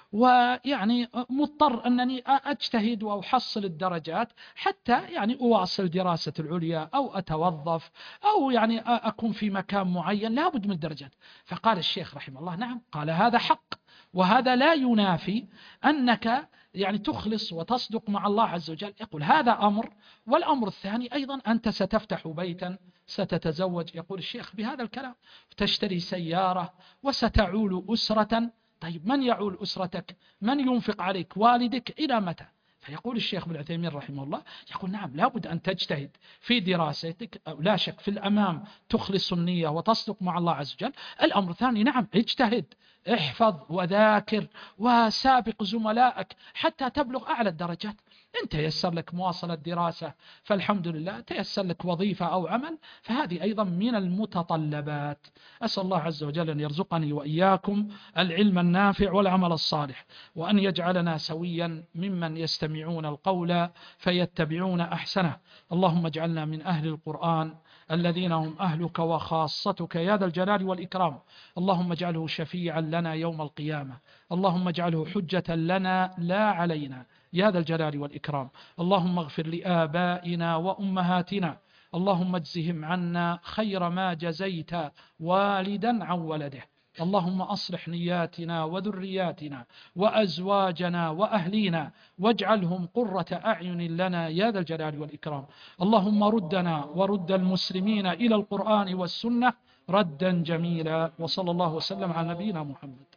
A: ويعني مضطر أنني أجتهد وأحصل الدرجات حتى يعني أواصل دراسة العليا أو أتوظف أو يعني أكون في مكان معين، لا بد من الدرجات. فقال الشيخ رحمه الله: نعم، قال هذا حق، وهذا لا ينافي أنك يعني تخلص وتصدق مع الله عز وجل. يقول هذا أمر، والأمر الثاني أيضا أنت ستفتح بيتا، ستتزوج، يقول الشيخ بهذا الكلام، تشتري سيارة وستعول أسرة. طيب من يعول أسرتك؟ من ينفق عليك؟ والدك. إلى متى؟ فيقول الشيخ ابن عثيمين رحمه الله، يقول نعم، لابد أن تجتهد في دراستك، لا شك في الأمام تخلص النية وتصدق مع الله عز وجل. الأمر الثاني نعم، اجتهد احفظ وذاكر وسابق زملائك حتى تبلغ أعلى الدرجات. إن تيسر لك مواصلة دراسة فالحمد لله، تيسر لك وظيفة أو عمل فهذه أيضا من المتطلبات. أسأل الله عز وجل أن يرزقني وإياكم العلم النافع والعمل الصالح، وأن يجعلنا سويا ممن يستمعون القول فيتبعون أحسنه. اللهم اجعلنا من أهل القرآن الذين هم أهلك وخاصتك يا ذا الجلال والإكرام. اللهم اجعله شفيعا لنا يوم القيامة، اللهم اجعله حجة لنا لا علينا يا ذا الجلال والإكرام. اللهم اغفر لآبائنا وأمهاتنا، اللهم اجزهم عنا خير ما جزيت والدا عن ولده. اللهم أصلح نياتنا وذرياتنا وأزواجنا وأهلينا واجعلهم قرة أعين لنا يا ذا الجلال والإكرام. اللهم ردنا ورد المسلمين إلى القرآن والسنة ردا جميلا، وصلى الله وسلم على نبينا محمد.